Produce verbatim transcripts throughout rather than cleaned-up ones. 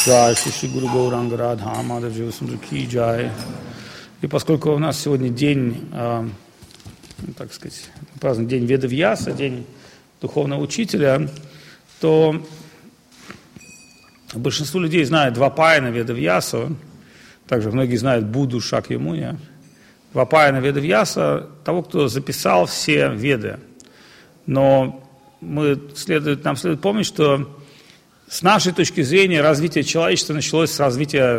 Джай Шиши Гуру Гауранга Радха Мадхав Джива Сундар Ки Джай. И поскольку у нас сегодня день, э, так сказать, празднуем день Ведавьяса, день духовного учителя, то большинство людей знает Двапаяна Ведавьясу, также многие знают Будду Шакьямуни. Двапаяна Ведавьяса – того, кто записал все Веды. Но мы следует, нам следует помнить, что с нашей точки зрения развитие человечества началось с развития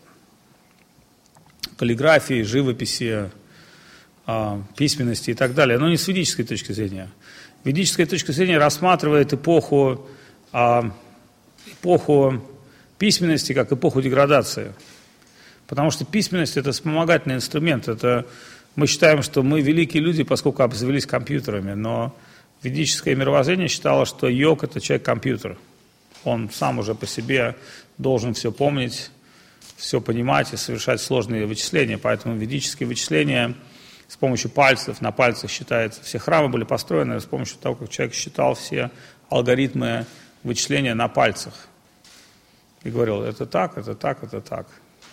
каллиграфии, живописи, письменности и так далее, но не с ведической точки зрения. Ведическая точка зрения рассматривает эпоху, эпоху письменности как эпоху деградации. Потому что письменность – это вспомогательный инструмент. Это, мы считаем, что мы великие люди, поскольку обзавелись компьютерами, но ведическое мировоззрение считало, что йог – это человек-компьютер. Он сам уже по себе должен все помнить, все понимать и совершать сложные вычисления. Поэтому ведические вычисления с помощью пальцев, на пальцах считается. Все храмы были построены с помощью того, как человек считал все алгоритмы вычисления на пальцах. И говорил, это так, это так, это так.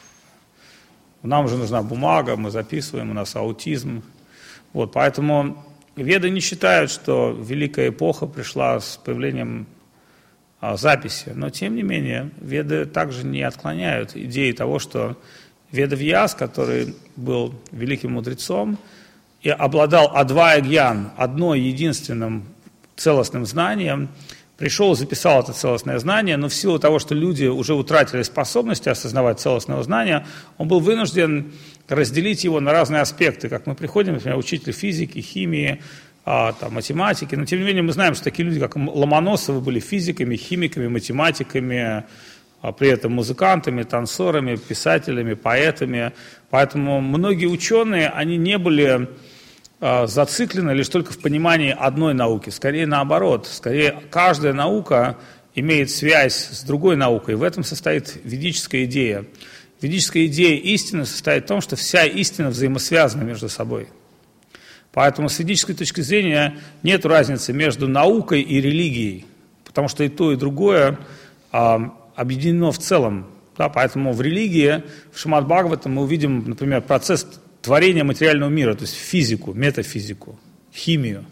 Нам уже нужна бумага, мы записываем, у нас аутизм. Вот, поэтому веды не считают, что великая эпоха пришла с появлением а, записи. Но, тем не менее, веды также не отклоняют идеи того, что Ведавьяс, который был великим мудрецом и обладал адвая-гьян, одно единственным целостным знанием, пришел и записал это целостное знание, но в силу того, что люди уже утратили способности осознавать целостное знание, он был вынужден разделить его на разные аспекты. Как мы приходим, например, учитель физики, химии, а, там, математики, но тем не менее мы знаем, что такие люди, как Ломоносовы, были физиками, химиками, математиками, а при этом музыкантами, танцорами, писателями, поэтами. Поэтому многие ученые, они не были зациклены лишь только в понимании одной науки. Скорее наоборот. Скорее каждая наука имеет связь с другой наукой. В этом состоит ведическая идея. Ведическая идея истины состоит в том, что вся истина взаимосвязана между собой. Поэтому с ведической точки зрения нет разницы между наукой и религией. Потому что и то, и другое а, объединено в целом. Да, поэтому в религии, в Шримад-Бхагаватам мы увидим, например, процесс творения материального мира, то есть физику, метафизику, химию.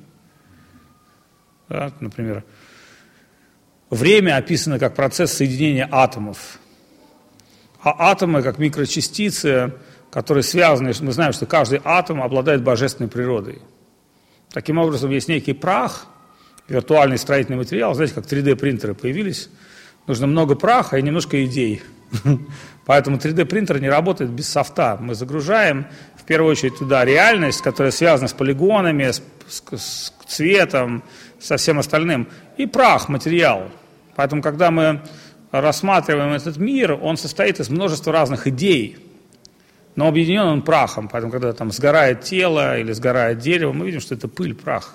Да, например, время описано как процесс соединения атомов. А атомы как микрочастицы, которые связаны, мы знаем, что каждый атом обладает божественной природой. Таким образом, есть некий прах, виртуальный строительный материал, знаете, как три дэ принтеры появились, нужно много праха и немножко идей. Поэтому три дэ принтер не работает без софта. Мы загружаем в первую очередь туда реальность, которая связана с полигонами, с, с, с цветом, со всем остальным, и прах, материал. Поэтому, когда мы рассматриваем этот мир, он состоит из множества разных идей, но объединен он прахом. Поэтому, когда там сгорает тело или сгорает дерево, мы видим, что это пыль, прах.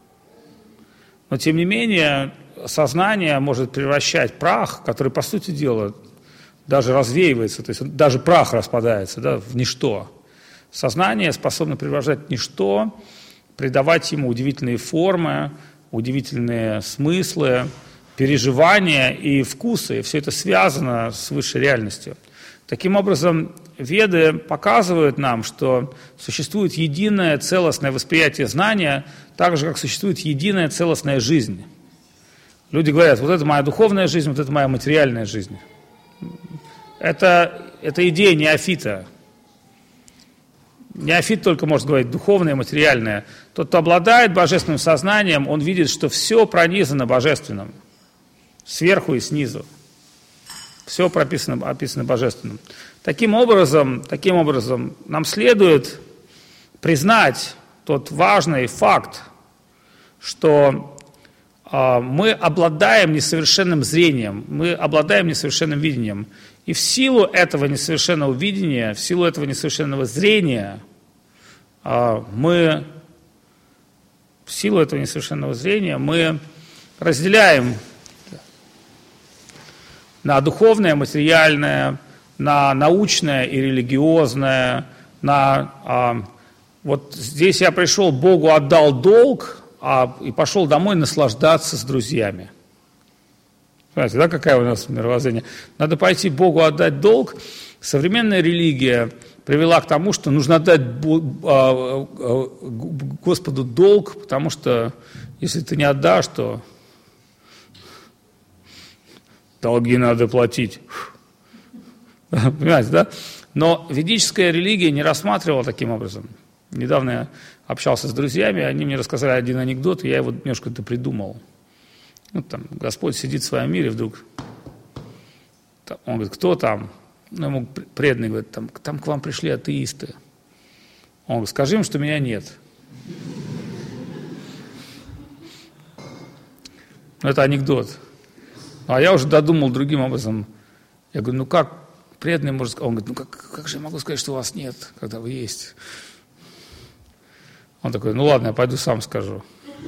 Но, тем не менее, сознание может превращать прах, который, по сути дела, даже развеивается, то есть даже прах распадается, да, в ничто. Сознание способно превращать ничто, придавать ему удивительные формы, удивительные смыслы, переживания и вкусы. И все это связано с высшей реальностью. Таким образом, веды показывают нам, что существует единое целостное восприятие знания, так же, как существует единая целостная жизнь. Люди говорят, вот это моя духовная жизнь, вот это моя материальная жизнь. Это, это идея неофита. Неофит только может говорить духовное, материальное. Тот, кто обладает божественным сознанием, он видит, что все пронизано божественным. Сверху и снизу. Все прописано, описано божественным. Таким образом, таким образом, нам следует признать тот важный факт, что э, мы обладаем несовершенным зрением, мы обладаем несовершенным видением. И в силу этого несовершенного видения, в силу этого несовершенного зрения, мы, в силу этого несовершенного зрения, мы разделяем на духовное, материальное, на научное и религиозное, на вот здесь я пришел, Богу отдал долг, а, и пошел домой наслаждаться с друзьями. Понимаете, да, какая у нас мировоззрение? Надо пойти Богу отдать долг. Современная религия привела к тому, что нужно отдать Господу долг, потому что если ты не отдашь, то долги надо платить. Понимаете, да? Но ведическая религия не рассматривала таким образом. Недавно я общался с друзьями, они мне рассказали один анекдот, и я его немножко придумал. Ну, там, Господь сидит в своем мире, вдруг он говорит, кто там? Ну, ему преданный говорит, там, там к вам пришли атеисты. Он говорит, скажи им, что меня нет. Ну, это анекдот. А я уже додумал другим образом. Я говорю, ну как преданный может сказать? Он говорит, ну как, как же я могу сказать, что вас нет, когда вы есть? Он такой, ну ладно, я пойду сам скажу.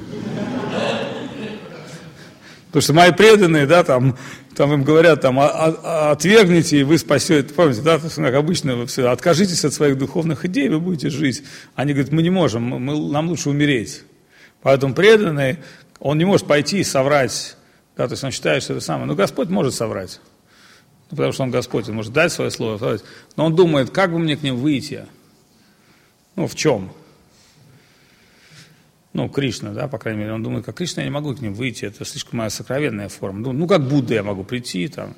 Потому что мои преданные, да, там, там им говорят, там, отвергните, и вы спасете. Помните, да, как обычно, вы все, откажитесь от своих духовных идей, вы будете жить. Они говорят, мы не можем, мы, нам лучше умереть. Поэтому преданный, он не может пойти и соврать, да, то есть он считает, что это самое. Но Господь может соврать, ну, потому что он Господь, он может дать свое слово, соврать. Но он думает, как бы мне к ним выйти? Ну, в чем? Ну, Кришна, да, по крайней мере, он думает, как Кришна, я не могу к ним выйти, это слишком моя сокровенная форма. Ну, ну как Будда я могу прийти там.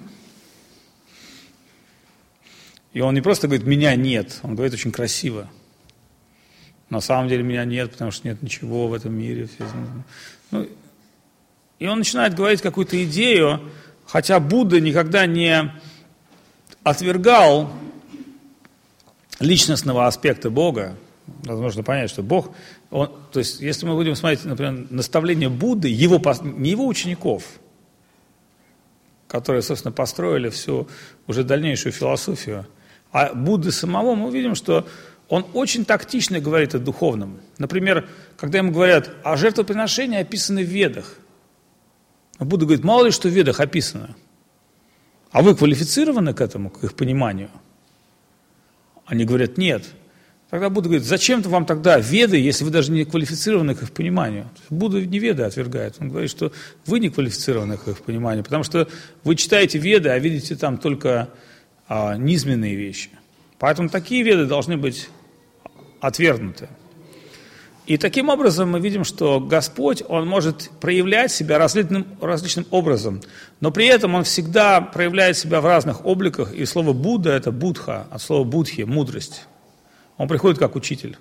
И он не просто говорит, меня нет, он говорит очень красиво. На самом деле меня нет, потому что нет ничего в этом мире. Ну, и он начинает говорить какую-то идею, хотя Будда никогда не отвергал личностного аспекта Бога. Возможно понять, что Бог, он, то есть если мы будем смотреть, например, наставление Будды, его, не его учеников, которые, собственно, построили всю уже дальнейшую философию, а Будды самого, мы увидим, что он очень тактично говорит о духовном. Например, когда ему говорят, а жертвоприношения описаны в Ведах. А Будда говорит, мало ли что в Ведах описано. А вы квалифицированы к этому, к их пониманию? Они говорят, нет. Тогда Будда говорит, зачем-то вам тогда Веды, если вы даже не квалифицированы к их пониманию? Будда не Веды отвергает. Он говорит, что вы не квалифицированы к их пониманию, потому что вы читаете Веды, а видите там только а, низменные вещи. Поэтому такие Веды должны быть отвергнуты. И таким образом мы видим, что Господь, Он может проявлять себя различным, различным образом, но при этом Он всегда проявляет себя в разных обликах, и слово Будда – это будха, от слова будхи – мудрость. Он приходит как учитель.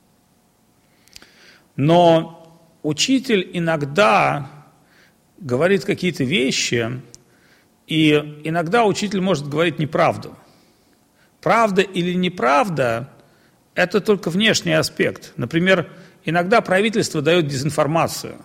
Но учитель иногда говорит какие-то вещи, и иногда учитель может говорить неправду. Правда или неправда – это только внешний аспект. Например, иногда правительство дает дезинформацию.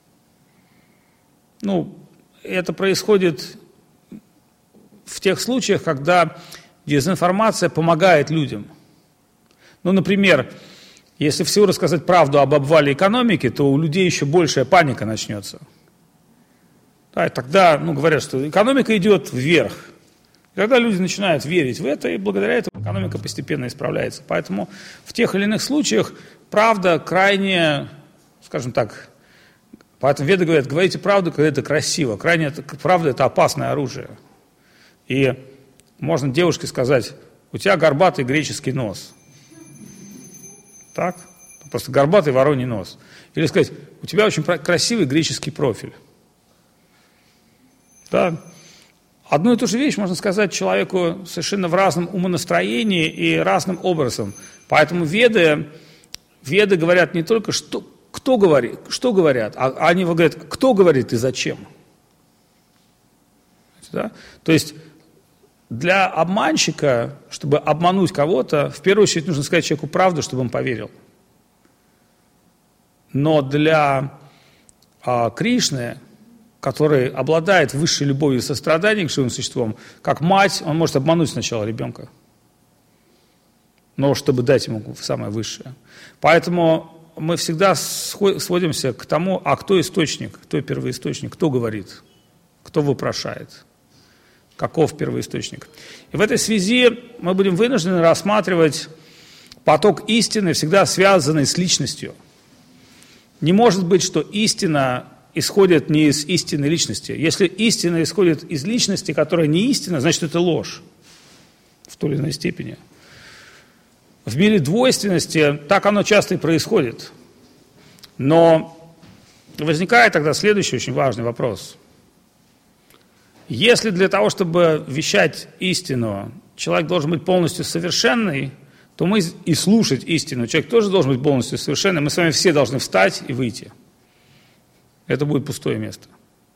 Ну, это происходит в тех случаях, когда дезинформация помогает людям. Ну, например, если всего рассказать правду об обвале экономики, то у людей еще большая паника начнется. Да, и тогда, ну, говорят, что экономика идет вверх. И тогда люди начинают верить в это, и благодаря этому экономика постепенно исправляется. Поэтому в тех или иных случаях правда крайне, скажем так, поэтому Веды говорят, говорите правду, когда это красиво. Крайне правда – это опасное оружие. И можно девушке сказать, у тебя горбатый греческий нос. Так? Просто горбатый вороний нос. Или сказать, у тебя очень красивый греческий профиль. Да? Одну и ту же вещь можно сказать человеку совершенно в разном умонастроении и разным образом. Поэтому веды, веды говорят не только, что, кто говорит, что говорят, а они говорят, кто говорит и зачем. Да? То есть для обманщика, чтобы обмануть кого-то, в первую очередь нужно сказать человеку правду, чтобы он поверил. Но для а, Кришны, который обладает высшей любовью и состраданием к живым существам, как мать, он может обмануть сначала ребенка, но чтобы дать ему самое высшее. Поэтому мы всегда сводимся к тому, а кто источник, кто первоисточник, кто говорит, кто вопрошает. Каков первоисточник. И в этой связи мы будем вынуждены рассматривать поток истины, всегда связанный с личностью. Не может быть, что истина исходит не из истинной личности. Если истина исходит из личности, которая не истина, значит, это ложь в той или иной степени. В мире двойственности так оно часто и происходит. Но возникает тогда следующий очень важный вопрос. Если для того, чтобы вещать истину, человек должен быть полностью совершенный, то мы и слушать истину. Человек тоже должен быть полностью совершенным. Мы с вами все должны встать и выйти. Это будет пустое место.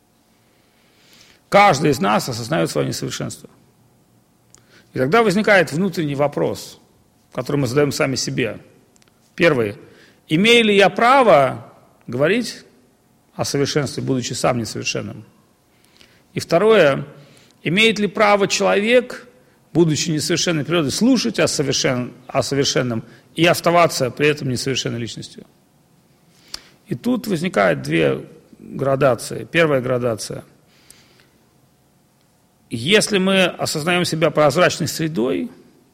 Каждый из нас осознает свое несовершенство. И тогда возникает внутренний вопрос, который мы задаем сами себе. Первый. Имею ли я право говорить о совершенстве, будучи сам несовершенным? И второе. Имеет ли право человек, будучи несовершенной природой, слушать о, совершен... о совершенном и оставаться при этом несовершенной личностью? И тут возникают две градации. Первая градация. Если мы осознаем себя прозрачной средой,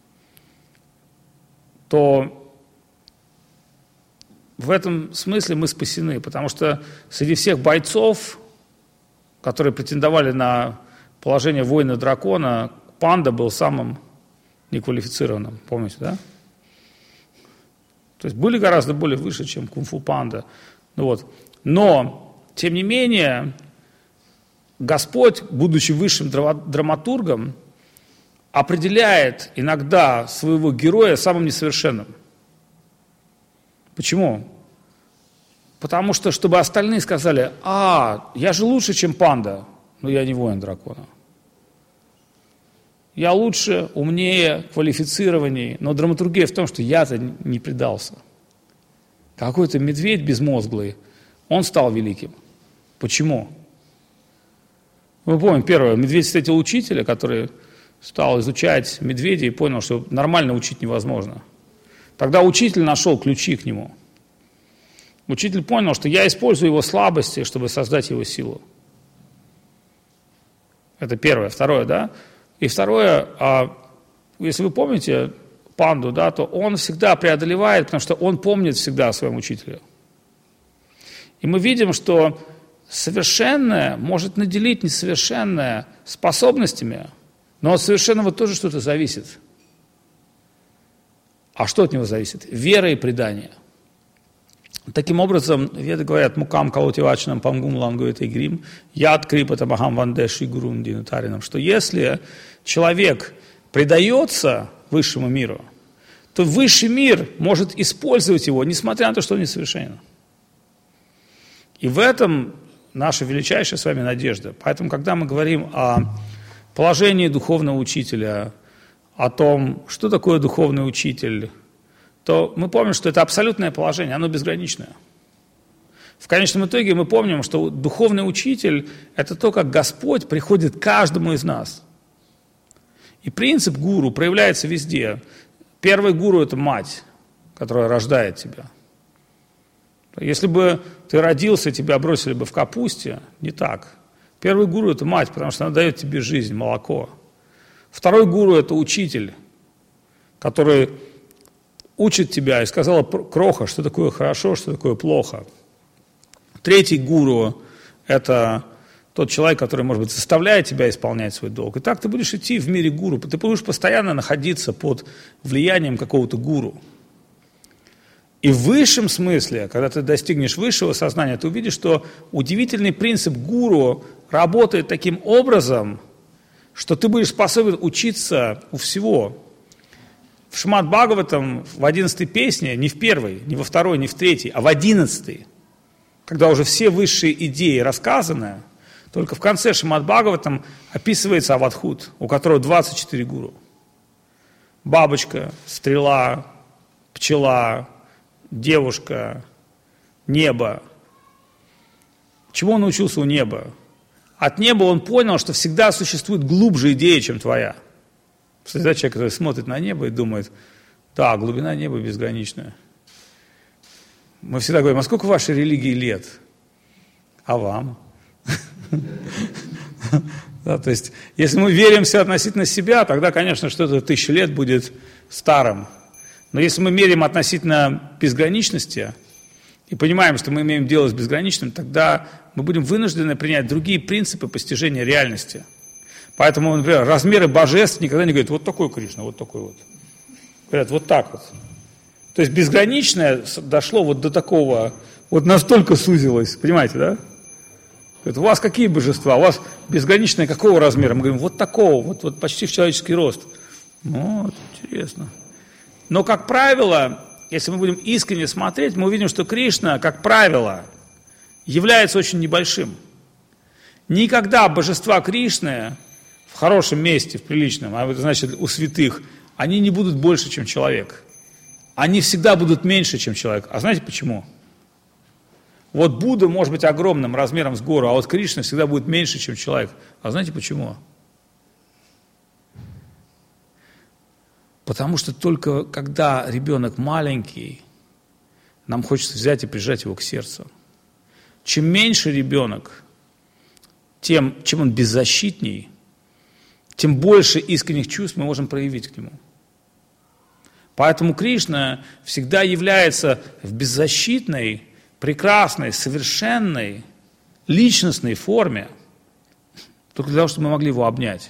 то в этом смысле мы спасены, потому что среди всех бойцов, которые претендовали на положение воина-дракона, панда был самым неквалифицированным, помните, да? То есть были гораздо более выше, чем кунг-фу панда. Ну вот. Но, тем не менее, Господь, будучи высшим драматургом, определяет иногда своего героя самым несовершенным. Почему? Потому что, чтобы остальные сказали: а, я же лучше, чем панда, но я не воин дракона. Я лучше, умнее, квалифицированней, но драматургия в том, что я-то не предался. Какой-то медведь безмозглый, он стал великим. Почему? Мы помним, первое, медведь встретил учителя, который стал изучать медведя и понял, что нормально учить невозможно. Тогда учитель нашел ключи к нему. Учитель понял, что я использую его слабости, чтобы создать его силу. Это первое. Второе, да? И второе, а, если вы помните панду, да, то он всегда преодолевает, потому что он помнит всегда о своем учителе. И мы видим, что совершенное может наделить несовершенное способностями, но от совершенного тоже что-то зависит. А что от него зависит? Вера и предание. Таким образом, веды говорят: мукам калотивачнам памгум лангует и грим, яд крипата махам вандеши грундин тарином, что если человек предается высшему миру, то высший мир может использовать его, несмотря на то, что он несовершенен. И в этом наша величайшая с вами надежда. Поэтому, когда мы говорим о положении духовного учителя, о том, что такое духовный учитель, то мы помним, что это абсолютное положение, оно безграничное. В конечном итоге мы помним, что духовный учитель – это то, как Господь приходит к каждому из нас. И принцип гуру проявляется везде. Первый гуру – это мать, которая рождает тебя. Если бы ты родился, тебя бросили бы в капусте, не так. Первый гуру – это мать, потому что она дает тебе жизнь, молоко. Второй гуру – это учитель, который учит тебя и сказала: кроха, что такое хорошо, что такое плохо. Третий гуру – это тот человек, который, может быть, заставляет тебя исполнять свой долг. И так ты будешь идти в мире гуру, ты будешь постоянно находиться под влиянием какого-то гуру. И в высшем смысле, когда ты достигнешь высшего сознания, ты увидишь, что удивительный принцип гуру работает таким образом, что ты будешь способен учиться у всего. В Шримад Бхагаватам в одиннадцатой песне, не в первой, не во второй, не в третьей, а в одиннадцатой, когда уже все высшие идеи рассказаны, только в конце Шримад Бхагаватам описывается Авадхут, у которого двадцать четыре гуру. Бабочка, стрела, пчела, девушка, небо. Чему он научился у неба? От неба он понял, что всегда существует глубже идея, чем твоя. Всегда человек, который смотрит на небо и думает: да, глубина неба безграничная. Мы всегда говорим: а сколько вашей религии лет? А вам? Да, то есть, если мы веримся относительно себя, тогда, конечно, что-то тысячу лет будет старым. Но если мы меряем относительно безграничности, и понимаем, что мы имеем дело с безграничным, тогда мы будем вынуждены принять другие принципы постижения реальности. Поэтому, например, размеры божеств никогда не говорят, вот такой Кришна, вот такой вот. Говорят, вот так вот. То есть безграничное дошло вот до такого, вот настолько сузилось, понимаете, да? Говорят, у вас какие божества? У вас безграничное какого размера? Мы говорим, вот такого, вот, вот почти в человеческий рост. Ну, вот, интересно. Но, как правило, если мы будем искренне смотреть, мы увидим, что Кришна, как правило, является очень небольшим. Никогда божества Кришны в хорошем месте, в приличном, а это значит у святых, они не будут больше, чем человек. Они всегда будут меньше, чем человек. А знаете почему? Вот Будда может быть огромным, размером с гору, а вот Кришна всегда будет меньше, чем человек. А знаете почему? Потому что только когда ребенок маленький, нам хочется взять и прижать его к сердцу. Чем меньше ребенок, тем, чем он беззащитней, тем больше искренних чувств мы можем проявить к нему. Поэтому Кришна всегда является в беззащитной, прекрасной, совершенной, личностной форме, только для того, чтобы мы могли его обнять.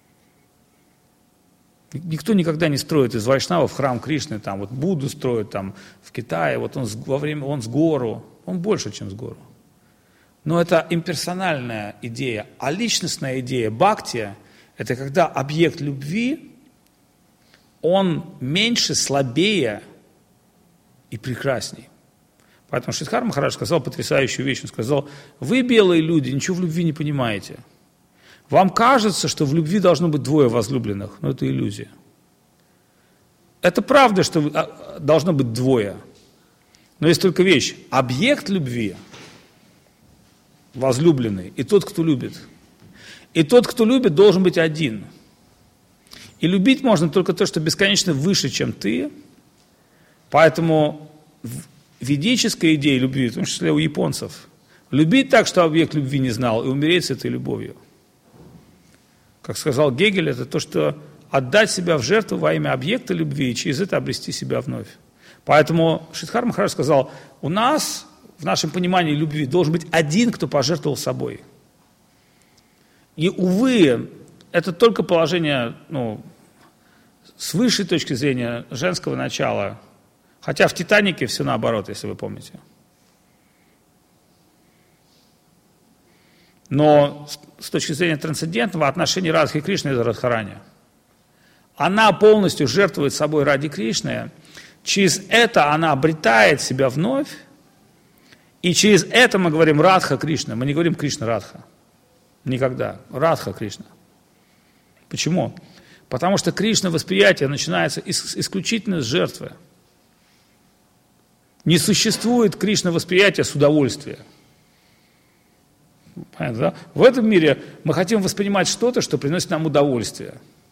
Никто никогда не строит из вайшнавов храм Кришны, там вот Будду строит там в Китае, вот он с, во время, он с гору, он больше, чем с гору. Но это имперсональная идея, а личностная идея бхакти – это когда объект любви, он меньше, слабее и прекрасней. Поэтому Шридхар Махарадж сказал потрясающую вещь, он сказал, вы, белые люди, ничего в любви не понимаете. Вам кажется, что в любви должно быть двое возлюбленных, но это иллюзия. Это правда, что должно быть двое. Но есть только вещь. Объект любви, возлюбленный, и тот, кто любит. И тот, кто любит, должен быть один. И любить можно только то, что бесконечно выше, чем ты. Поэтому в ведической идее любви, в том числе у японцев, любить так, что объект любви не знал, и умереть с этой любовью. Как сказал Гегель, это то, что отдать себя в жертву во имя объекта любви и через это обрести себя вновь. Поэтому Шридхар Махарадж сказал, у нас, в нашем понимании любви, должен быть один, кто пожертвовал собой. И, увы, это только положение, ну, с высшей точки зрения женского начала, хотя в «Титанике» все наоборот, если вы помните. Но с точки зрения трансцендентного отношения Радхи и Кришны это Радхарани. Она полностью жертвует собой ради Кришны, через это она обретает себя вновь, и через это мы говорим Радха Кришна, мы не говорим Кришна Радха. Никогда. Радха Кришна. Почему? Потому что Кришна восприятие начинается исключительно с жертвы. Не существует Кришна восприятия с удовольствия. Понятно, да? В этом мире мы хотим воспринимать что-то, что приносит нам удовольствие.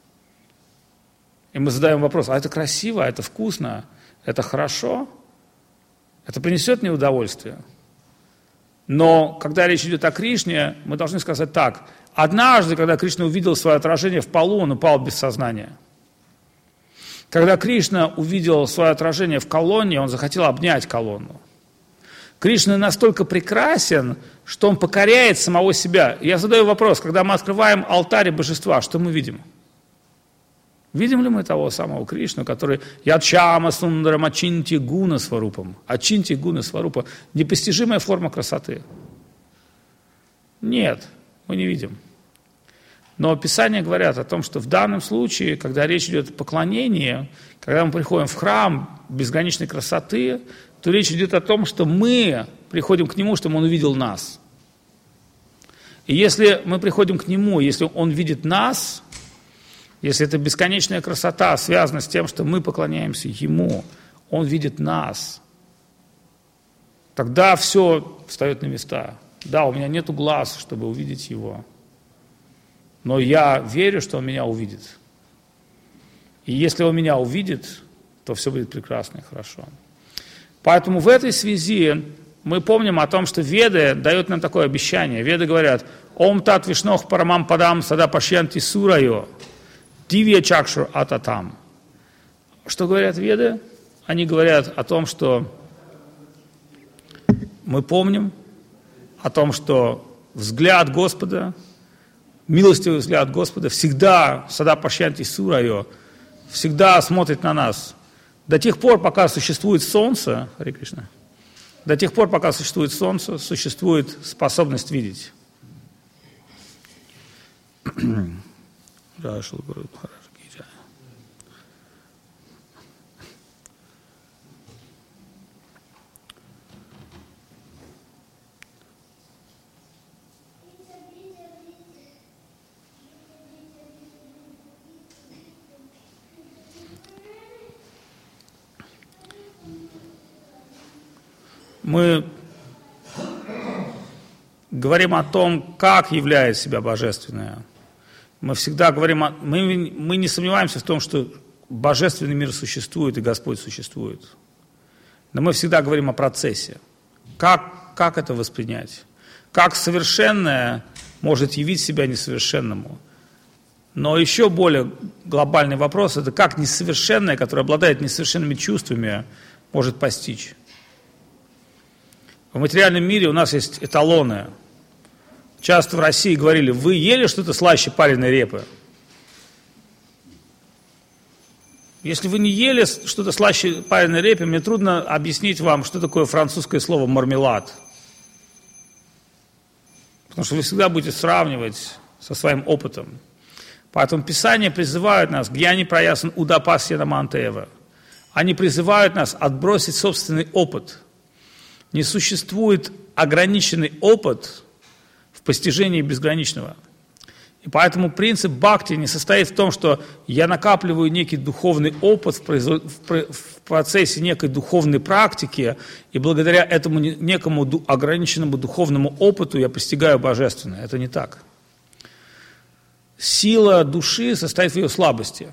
И мы задаем вопрос, а это красиво, а это вкусно, это хорошо? Это принесет мне удовольствие? Но когда речь идет о Кришне, мы должны сказать так. Однажды, когда Кришна увидел свое отражение в полу, он упал без сознания. Когда Кришна увидел свое отражение в колонне, он захотел обнять колонну. Кришна настолько прекрасен, что он покоряет самого себя. Я задаю вопрос, когда мы открываем алтарь божества, что мы видим? Видим ли мы того самого Кришну, который ячама сундарам ачинти гуна сварупам? Ачинти гуна сварупа – непостижимая форма красоты. Нет, мы не видим. Но Писания говорят о том, что в данном случае, когда речь идет о поклонении, когда мы приходим в храм безграничной красоты, то речь идет о том, что мы приходим к Нему, чтобы Он увидел нас. И если мы приходим к Нему, если Он видит нас, если эта бесконечная красота связана с тем, что мы поклоняемся Ему, Он видит нас, тогда все встает на места. Да, у меня нету глаз, чтобы увидеть Его, но я верю, что Он меня увидит. И если Он меня увидит, то все будет прекрасно и хорошо. Поэтому в этой связи мы помним о том, что Веды дают нам такое обещание. Веды говорят, «Ом тат вишнох парамам падам сада пашьянти сурайо, дивья чакшур ататам». Что говорят Веды? Они говорят о том, что мы помним о том, что взгляд Господа, милостивый взгляд Господа всегда, сада пашьянти сурайо, всегда смотрит на нас. До тех пор, пока существует солнце, Харе Кришна, до тех пор, пока существует солнце, существует способность видеть. Мы говорим о том, как являет себя божественное. Мы всегда говорим, о, мы, мы не сомневаемся в том, что божественный мир существует и Господь существует. Но мы всегда говорим о процессе. Как, как это воспринять? Как совершенное может явить себя несовершенному? Но еще более глобальный вопрос – это как несовершенное, которое обладает несовершенными чувствами, может постичь. В материальном мире у нас есть эталоны. Часто в России говорили: вы ели что-то слаще пареной репы? Если вы не ели что-то слаще пареной репы, мне трудно объяснить вам, что такое французское слово «мармелад». Потому что вы всегда будете сравнивать со своим опытом. Поэтому Писания призывают нас: «Гьяни проясан удапас янамантеева». Они призывают нас отбросить собственный опыт. Не существует ограниченный опыт в постижении безграничного. И поэтому принцип бхакти не состоит в том, что я накапливаю некий духовный опыт в, производ... в процессе некой духовной практики, и благодаря этому некому ограниченному духовному опыту я постигаю божественное. Это не так. Сила души состоит в ее слабости.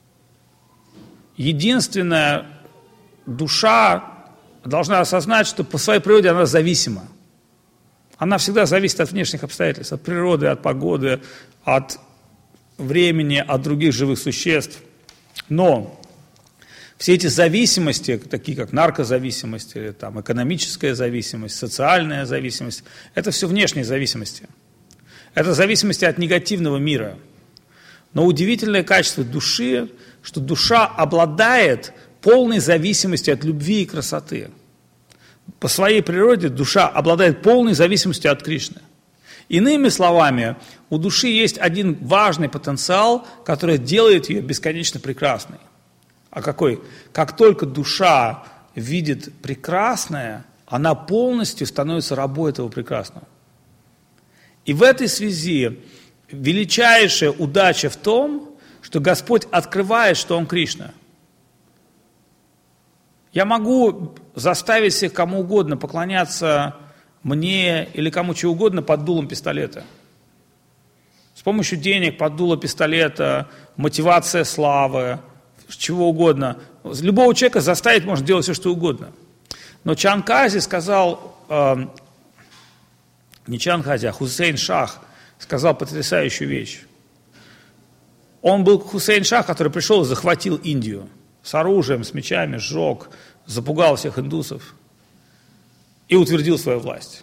Единственная душа должна осознать, что по своей природе она зависима. Она всегда зависит от внешних обстоятельств, от природы, от погоды, от времени, от других живых существ. Но все эти зависимости, такие как наркозависимость, или там, экономическая зависимость, социальная зависимость, это все внешние зависимости. Это зависимости от негативного мира. Но удивительное качество души, что душа обладает полной зависимости от любви и красоты. По своей природе душа обладает полной зависимостью от Кришны. Иными словами, у души есть один важный потенциал, который делает ее бесконечно прекрасной. А какой? Как только душа видит прекрасное, она полностью становится рабой этого прекрасного. И в этой связи величайшая удача в том, что Господь открывает, что Он Кришна. Я могу заставить всех кому угодно поклоняться мне или кому чего угодно под дулом пистолета. С помощью денег, под дуло пистолета, мотивация славы, чего угодно. Любого человека заставить можно делать все, что угодно. Но Чанкази сказал, э, не Чанкази, а Хусейн Шах сказал потрясающую вещь. Он был Хусейн Шах, который пришел и захватил Индию. С оружием, с мечами, сжег, запугал всех индусов и утвердил свою власть.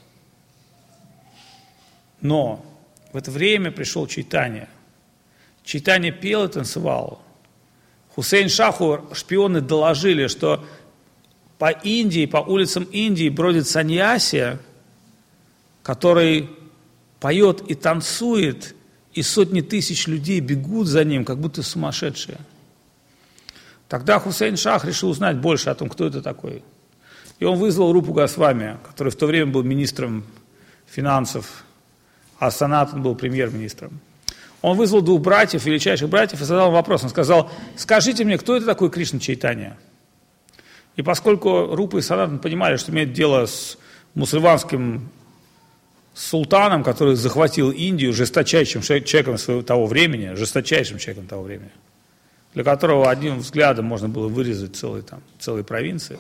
Но в это время пришел Чайтанья. Чайтанья пел и танцевал. Хусейн Шаху шпионы доложили, что по Индии, по улицам Индии бродит саньяси, который поет и танцует, и сотни тысяч людей бегут за ним, как будто сумасшедшие. Тогда Хусейн Шах решил узнать больше о том, кто это такой. И он вызвал Рупу Госвами, который в то время был министром финансов, а Санатан был премьер-министром. Он вызвал двух братьев, величайших братьев, и задал вопрос. Он сказал: скажите мне, кто это такой Кришна Чайтанья? И поскольку Рупа и Санатан понимали, что имеют дело с мусульманским султаном, который захватил Индию, жесточайшим человеком своего того времени, жесточайшим человеком того времени, для которого одним взглядом можно было вырезать целые, там, целые провинции,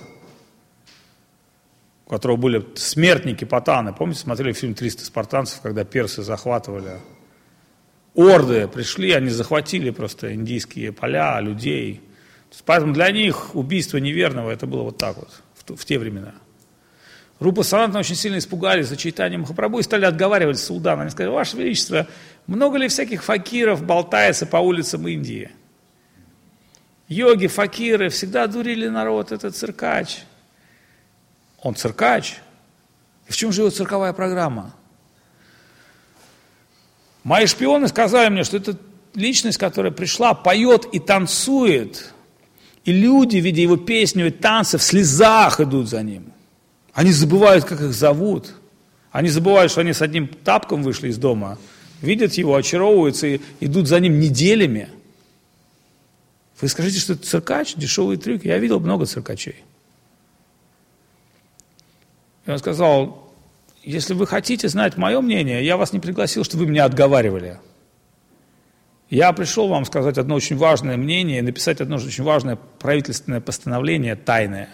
у которого были смертники, патаны. Помните, смотрели фильм «триста спартанцев», когда персы захватывали орды, пришли, они захватили просто индийские поля, людей. Поэтому для них убийство неверного это было вот так вот, в, в те времена. Рупа Санатана очень сильно испугались за читание Махапрабху и стали отговаривать султана. Они сказали: Ваше Величество, много ли всяких факиров болтается по улицам Индии? Йоги, факиры всегда дурили народ, это циркач. Он циркач. И в чем же его цирковая программа? Мои шпионы сказали мне, что это личность, которая пришла, поет и танцует, и люди, видя его песню и танцы, в слезах идут за ним. Они забывают, как их зовут. Они забывают, что они с одним тапком вышли из дома, видят его, очаровываются и идут за ним неделями. Вы скажите, что это циркач, дешевый трюк? Я видел много циркачей. И он сказал: если вы хотите знать мое мнение, я вас не пригласил, чтобы вы меня отговаривали. Я пришел вам сказать одно очень важное мнение, написать одно очень важное правительственное постановление, тайное.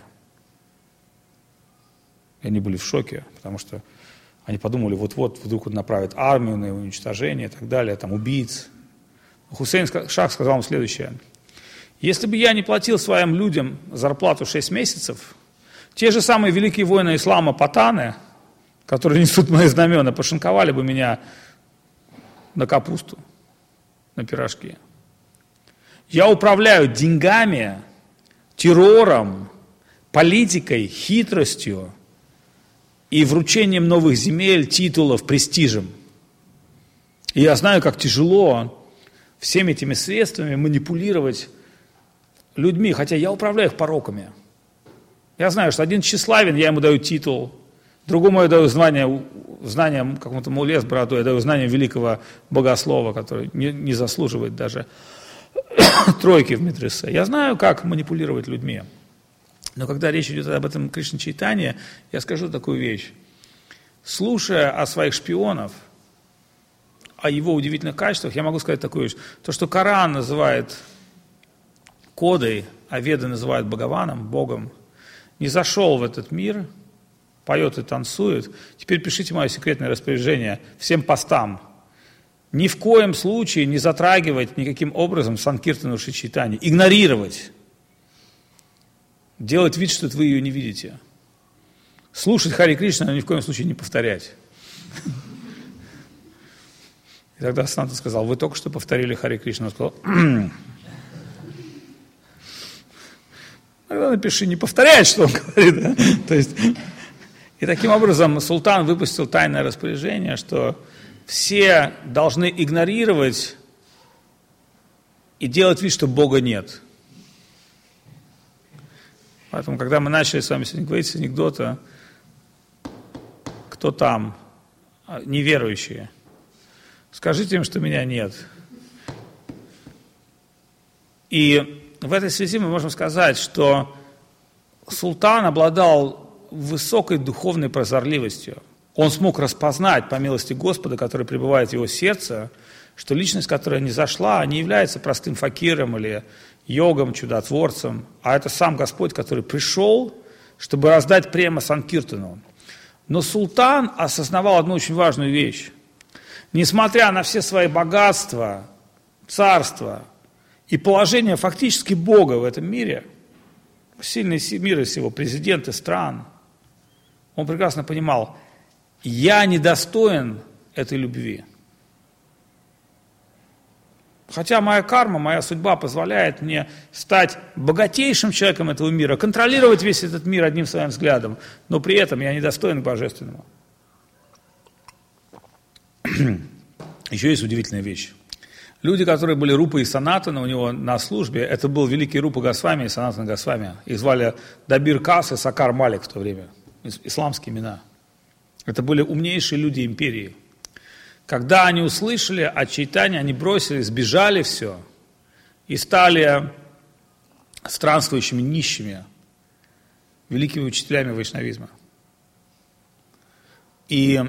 И они были в шоке, потому что они подумали, вот-вот вдруг он направит армию на его уничтожение и так далее, там убийц. Хусейн Шах сказал им следующее: если бы я не платил своим людям зарплату шесть месяцев, те же самые великие воины ислама патаны, которые несут мои знамена, пошинковали бы меня на капусту, на пирожки. Я управляю деньгами, террором, политикой, хитростью и вручением новых земель, титулов, престижем. И я знаю, как тяжело всеми этими средствами манипулировать людьми, хотя я управляю их пороками. Я знаю, что один тщеславен, я ему даю титул, другому я даю знание, знание какому-то муле с бородой, я даю знание великого богослова, который не, не заслуживает даже тройки в медресе. Я знаю, как манипулировать людьми. Но когда речь идет об этом Кришна Чайтанье, я скажу такую вещь. Слушая о своих шпионов, о его удивительных качествах, я могу сказать такую вещь. То, что Коран называет кодой, а Веды называют Бхагаваном, Богом, не зашел в этот мир, поет и танцует. Теперь пишите мое секретное распоряжение всем постам. Ни в коем случае не затрагивать никаким образом Санкиртану Шри Чайтаньи, игнорировать. Делать вид, что вы ее не видите. Слушать Хари Кришна, но ни в коем случае не повторять. И тогда Санта сказал: вы только что повторили Хари Кришна. Он сказал: тогда напиши, не повторяй, что он говорит. Да? То есть, и таким образом султан выпустил тайное распоряжение, что все должны игнорировать и делать вид, что Бога нет. Поэтому, когда мы начали с вами сегодня говорить с анекдота, кто там, неверующие, скажите им, что меня нет. И в этой связи мы можем сказать, что султан обладал высокой духовной прозорливостью. Он смог распознать, по милости Господа, который пребывает в его сердце, что личность, которая не зашла, не является простым факиром или йогом, чудотворцем, а это сам Господь, который пришел, чтобы раздать према Санкиртану. Но султан осознавал одну очень важную вещь. Несмотря на все свои богатства, царства и положение фактически Бога в этом мире, сильные мира всего, президенты стран, он прекрасно понимал: я недостоин этой любви. Хотя моя карма, моя судьба позволяет мне стать богатейшим человеком этого мира, контролировать весь этот мир одним своим взглядом, но при этом я недостоин божественного. Еще есть удивительная вещь. Люди, которые были Рупа и Санатана у него на службе, это был великий Рупа Госвами и Санатана Госвами. Их звали Дабир Кас и Сакар Малик в то время. Исламские имена. Это были умнейшие люди империи. Когда они услышали о Чайтанье, они бросили, сбежали все и стали странствующими нищими, великими учителями вайшнавизма. И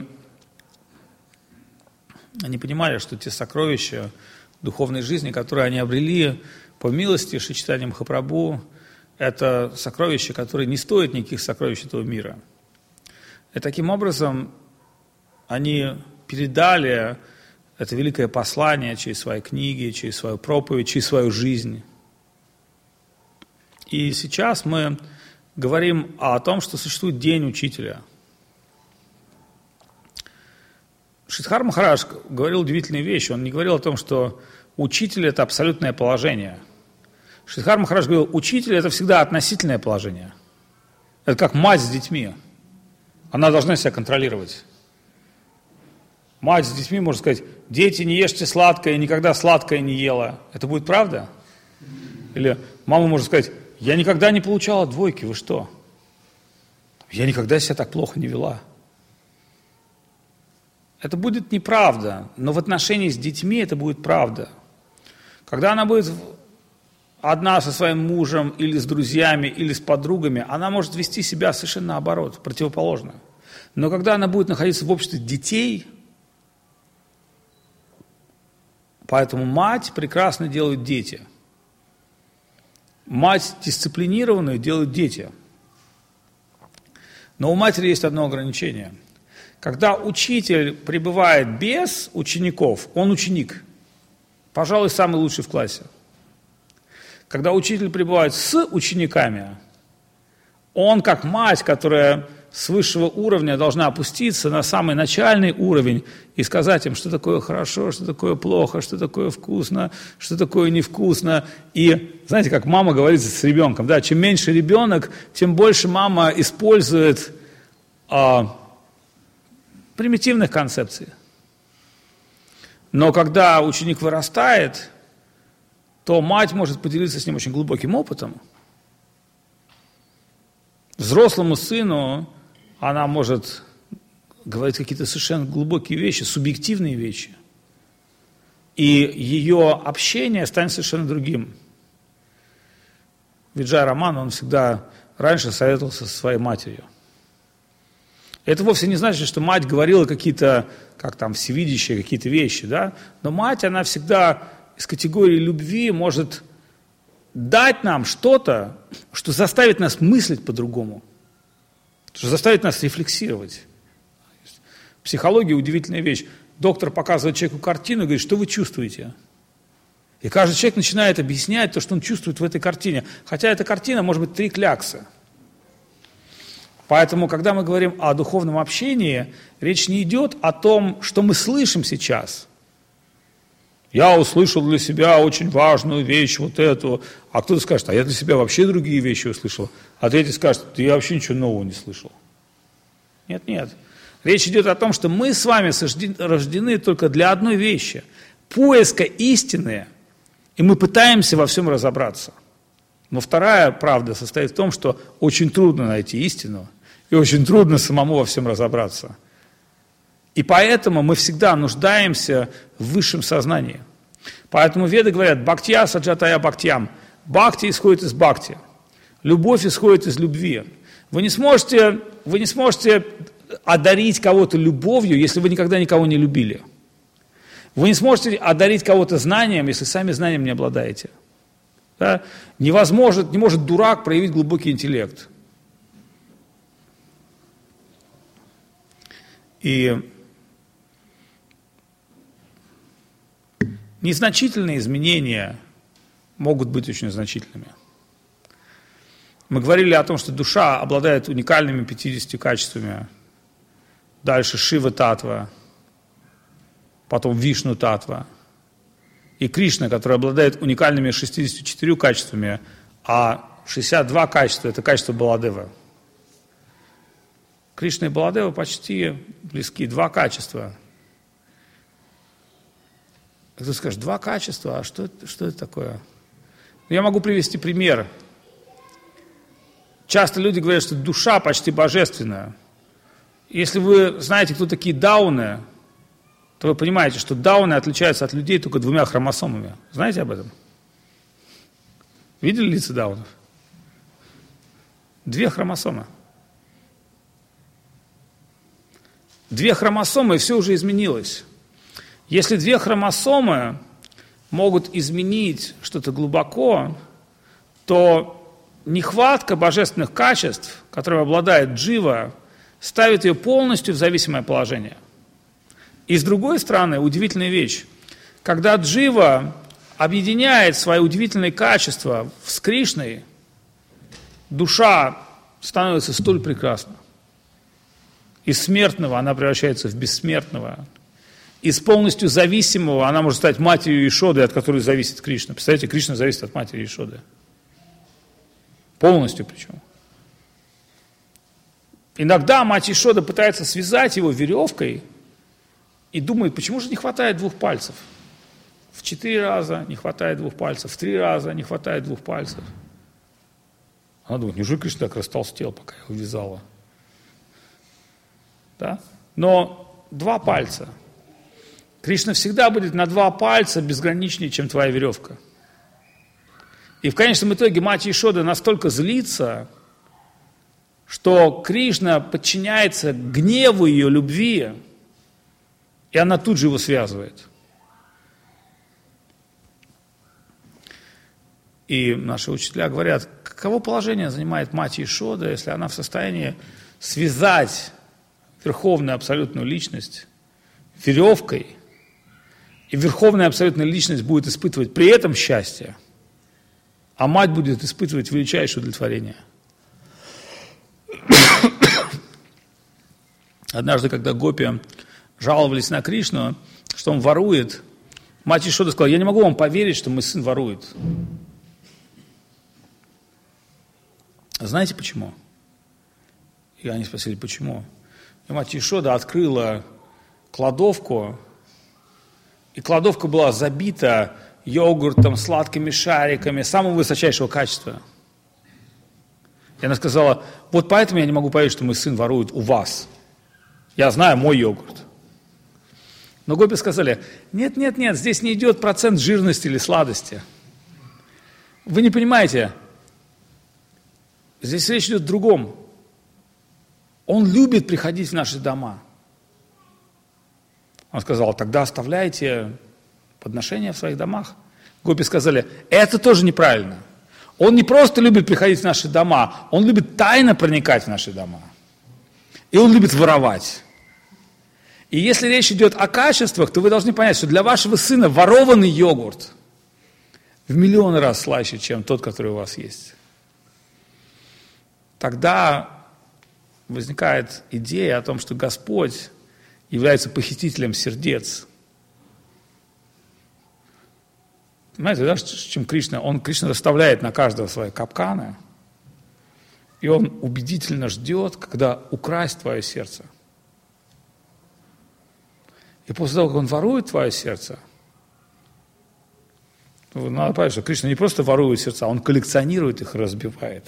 они понимали, что те сокровища духовной жизни, которые они обрели по милости Шри Чайтаньи Махапрабху, это сокровища, которые не стоят никаких сокровищ этого мира. И таким образом они передали это великое послание через свои книги, через свою проповедь, через свою жизнь. И сейчас мы говорим о том, что существует День Учителя. Шридхар Махарадж говорил удивительные вещи. Он не говорил о том, что учитель – это абсолютное положение. Шридхар Махарадж говорил, учитель – это всегда относительное положение. Это как мать с детьми. Она должна себя контролировать. Мать с детьми может сказать, дети, не ешьте сладкое, никогда сладкое не ела. Это будет правда? Или мама может сказать, я никогда не получала двойки, вы что? Я никогда себя так плохо не вела. Это будет неправда, но в отношении с детьми это будет правда. Когда она будет одна со своим мужем, или с друзьями, или с подругами, она может вести себя совершенно наоборот, противоположно. Но когда она будет находиться в обществе детей, поэтому мать прекрасно делают дети. Мать дисциплинированную делают дети. Но у матери есть одно ограничение. Когда учитель пребывает без учеников, он ученик. Пожалуй, самый лучший в классе. Когда учитель пребывает с учениками, он как мать, которая с высшего уровня должна опуститься на самый начальный уровень и сказать им, что такое хорошо, что такое плохо, что такое вкусно, что такое невкусно. И знаете, как мама говорит с ребенком, да, чем меньше ребенок, тем больше мама использует а, примитивных концепций. Но когда ученик вырастает, то мать может поделиться с ним очень глубоким опытом. Взрослому сыну она может говорить какие-то совершенно глубокие вещи, субъективные вещи. И ее общение станет совершенно другим. Виджай Раман, он всегда раньше советовался со своей матерью. Это вовсе не значит, что мать говорила какие-то, как там, всевидящие какие-то вещи, да? Но мать, она всегда из категории любви может дать нам что-то, что заставит нас мыслить по-другому, что заставит нас рефлексировать. В психологии удивительная вещь. Доктор показывает человеку картину и говорит, что вы чувствуете? И каждый человек начинает объяснять то, что он чувствует в этой картине. Хотя эта картина может быть три кляксы. Поэтому, когда мы говорим о духовном общении, речь не идет о том, что мы слышим сейчас. Я услышал для себя очень важную вещь, вот эту. А кто-то скажет, а я для себя вообще другие вещи услышал. А третий скажет, да я вообще ничего нового не слышал. Нет, нет. Речь идет о том, что мы с вами рождены только для одной вещи. Поиска истины. И мы пытаемся во всем разобраться. Но вторая правда состоит в том, что очень трудно найти истину. И очень трудно самому во всем разобраться. И поэтому мы всегда нуждаемся в высшем сознании. Поэтому веды говорят, бхактия саджатая бхактиям. Бхакти исходит из бхакти. Любовь исходит из любви. Вы не сможете, вы не сможете одарить кого-то любовью, если вы никогда никого не любили. Вы не сможете одарить кого-то знанием, если сами знанием не обладаете. Да? Невозможно, не может дурак проявить глубокий интеллект. И незначительные изменения могут быть очень значительными. Мы говорили о том, что душа обладает уникальными пятьюдесятью качествами. Дальше Шива Татва, потом Вишну Татва. И Кришна, который обладает уникальными шестьюдесятью четырьмя качествами, а шестьдесят два качества – это качество Баладева. Кришна и Баладева почти близки, два качества. Кто скажет, два качества, а что, что это такое? Я могу привести пример. Часто люди говорят, что душа почти божественная. Если вы знаете, кто такие дауны, то вы понимаете, что дауны отличаются от людей только двумя хромосомами. Знаете об этом? Видели лица даунов? Две хромосомы. Две хромосомы, и все уже изменилось. Если две хромосомы могут изменить что-то глубоко, то нехватка божественных качеств, которыми обладает джива, ставит ее полностью в зависимое положение. И с другой стороны, удивительная вещь. Когда джива объединяет свои удивительные качества с Кришной, душа становится столь прекрасна. Из смертного она превращается в бессмертного. Из полностью зависимого она может стать матерью Ишоды, от которой зависит Кришна. Представляете, Кришна зависит от матери Ишоды. Полностью причем. Иногда мать Ишода пытается связать его веревкой и думает, почему же не хватает двух пальцев? В четыре раза не хватает двух пальцев, в три раза не хватает двух пальцев. Она думает, неужели Кришна так растолстел, пока я его вязала? Да? Но два пальца. Кришна всегда будет на два пальца безграничнее, чем твоя веревка. И в конечном итоге мать Ишода настолько злится, что Кришна подчиняется гневу ее любви, и она тут же его связывает. И наши учителя говорят, каково положение занимает мать Ишода, если она в состоянии связать верховную абсолютную личность веревкой, и верховная абсолютная личность будет испытывать при этом счастье, а мать будет испытывать величайшее удовлетворение. Однажды, когда гопи жаловались на Кришну, что он ворует, мать Ишода сказала, я не могу вам поверить, что мой сын ворует. Знаете почему? И они спросили, почему? И мать Ишода открыла кладовку, и кладовка была забита йогуртом, сладкими шариками, самого высочайшего качества. И она сказала, вот поэтому я не могу поверить, что мой сын ворует у вас. Я знаю мой йогурт. Но гопи сказали, нет, нет, нет, здесь не идет процент жирности или сладости. Вы не понимаете, здесь речь идет о другом. Он любит приходить в наши дома. Он сказал, тогда оставляйте подношения в своих домах. Гопи сказали, это тоже неправильно. Он не просто любит приходить в наши дома, он любит тайно проникать в наши дома. И он любит воровать. И если речь идет о качествах, то вы должны понять, что для вашего сына ворованный йогурт в миллион раз слаще, чем тот, который у вас есть. Тогда возникает идея о том, что Господь является похитителем сердец. Понимаете, да, чем Кришна? Он, Кришна расставляет на каждого свои капканы, и он убедительно ждет, когда украсть твое сердце. И после того, как он ворует твое сердце, надо понять, что Кришна не просто ворует сердца, он коллекционирует их и разбивает.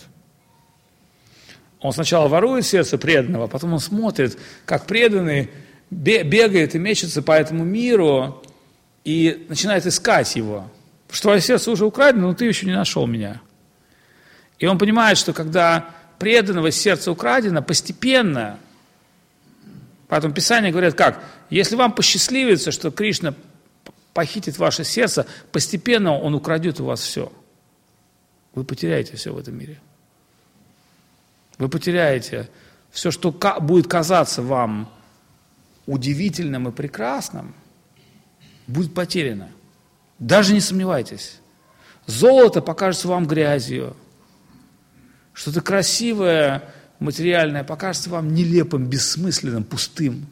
Он сначала ворует сердце преданного, потом он смотрит, как преданный бегает и мечется по этому миру и начинает искать его. Потому что твое сердце уже украдено, но ты еще не нашел меня. И он понимает, что когда преданного сердце украдено, постепенно, поэтому Писание говорит как, если вам посчастливится, что Кришна похитит ваше сердце, постепенно он украдет у вас все. Вы потеряете все в этом мире. Вы потеряете все, что будет казаться вам удивительным и прекрасным, будет потеряно. Даже не сомневайтесь. Золото покажется вам грязью. Что-то красивое, материальное покажется вам нелепым, бессмысленным, пустым.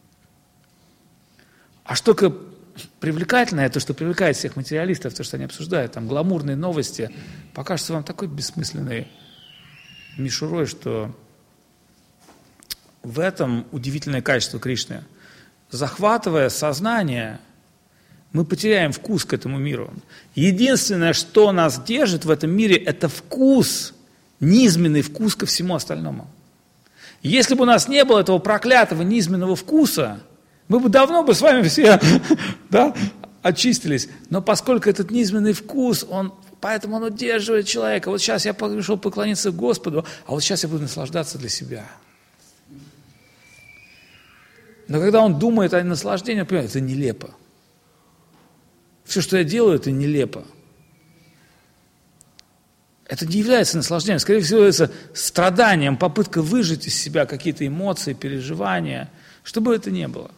А что только привлекательное, то, что привлекает всех материалистов, то, что они обсуждают, там гламурные новости, покажется вам такой бессмысленной мишурой, что в этом удивительное качество Кришны. Захватывая сознание, мы потеряем вкус к этому миру. Единственное, что нас держит в этом мире, это вкус, низменный вкус ко всему остальному. Если бы у нас не было этого проклятого низменного вкуса, мы бы давно бы с вами все да, очистились. Но поскольку этот низменный вкус, он, поэтому он удерживает человека. Вот сейчас я пришел поклониться Господу, а вот сейчас я буду наслаждаться для себя. Но когда он думает о наслаждении, он понимает, это нелепо. Все, что я делаю, это нелепо. Это не является наслаждением, скорее всего, это страданием, попытка выжать из себя какие-то эмоции, переживания, чтобы это не было.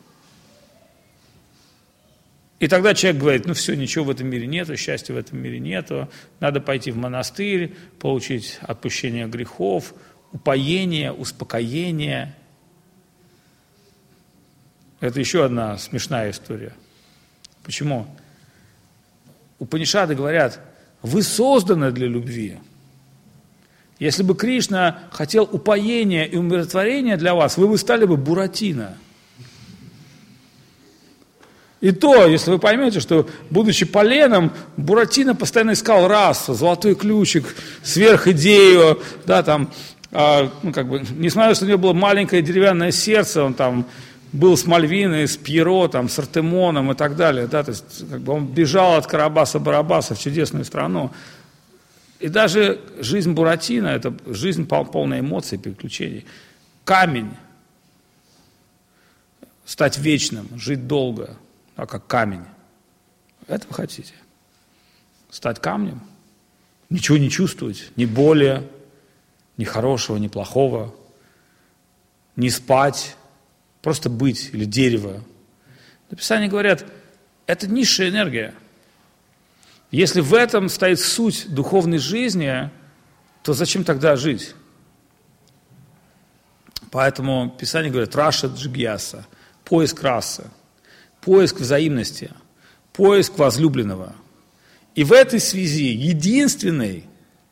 И тогда человек говорит, ну все, ничего в этом мире нету, счастья в этом мире нету, надо пойти в монастырь, получить отпущение грехов, упоение, успокоение. Это еще одна смешная история. Почему? Упанишады говорят, вы созданы для любви. Если бы Кришна хотел упоения и умиротворения для вас, вы бы стали бы Буратино. И то, если вы поймете, что, будучи поленом, Буратино постоянно искал расу, золотой ключик, сверхидею, да, там, а, ну, как бы, несмотря на то, что у него было маленькое деревянное сердце, он там был с Мальвиной, с Пьеро, там, с Артемоном и так далее, да, то есть, как бы он бежал от Карабаса-Барабаса в чудесную страну. И даже жизнь Буратино – это жизнь полная эмоций, приключений. Камень. Стать вечным, жить долго. А как камень. Это вы хотите? Стать камнем? Ничего не чувствовать, ни боли, ни хорошего, ни плохого, не спать, просто быть, или дерево. В Писании говорят, это низшая энергия. Если в этом стоит суть духовной жизни, то зачем тогда жить? Поэтому Писание говорит, раша джигьяса, поиск расы. Поиск взаимности, поиск возлюбленного. И в этой связи единственный,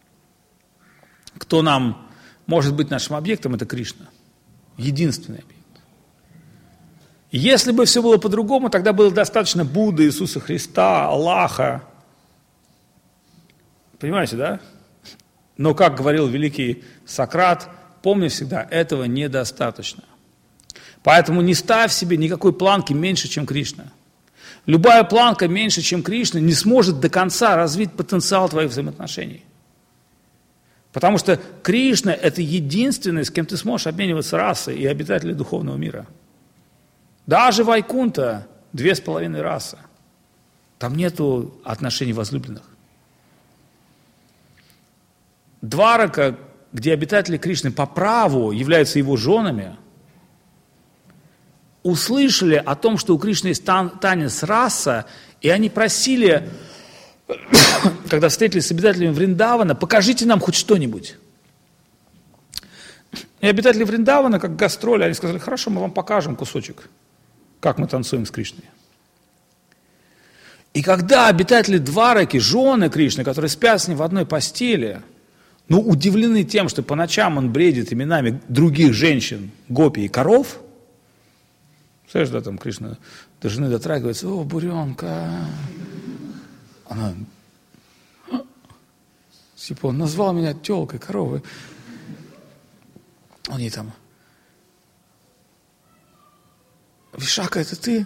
кто нам может быть нашим объектом, это Кришна. Единственный объект. И если бы все было по-другому, тогда было достаточно Будды, Иисуса Христа, Аллаха. Понимаете, да? Но, как говорил великий Сократ, помни всегда, этого недостаточно. Поэтому не ставь себе никакой планки меньше, чем Кришна. Любая планка меньше, чем Кришна, не сможет до конца развить потенциал твоих взаимоотношений. Потому что Кришна – это единственный, с кем ты сможешь обмениваться расой и обитатели духовного мира. Даже Вайкунта – две с половиной расы. Там нету отношений возлюбленных. Дварака, где обитатели Кришны по праву являются его женами, услышали о том, что у Кришны есть танец раса, и они просили, когда встретились с обитателями Вриндавана, покажите нам хоть что-нибудь. И обитатели Вриндавана, как гастроли, они сказали, хорошо, мы вам покажем кусочек, как мы танцуем с Кришной. И когда обитатели Двараки, жены Кришны, которые спят с ним в одной постели, ну, удивлены тем, что по ночам он бредит именами других женщин, гопи и коров, знаешь, да, там Кришна до жены дотрагивается, о, буренка. Она, типа, он назвал меня тёлкой, коровой. Он ей там, Вишака, это ты?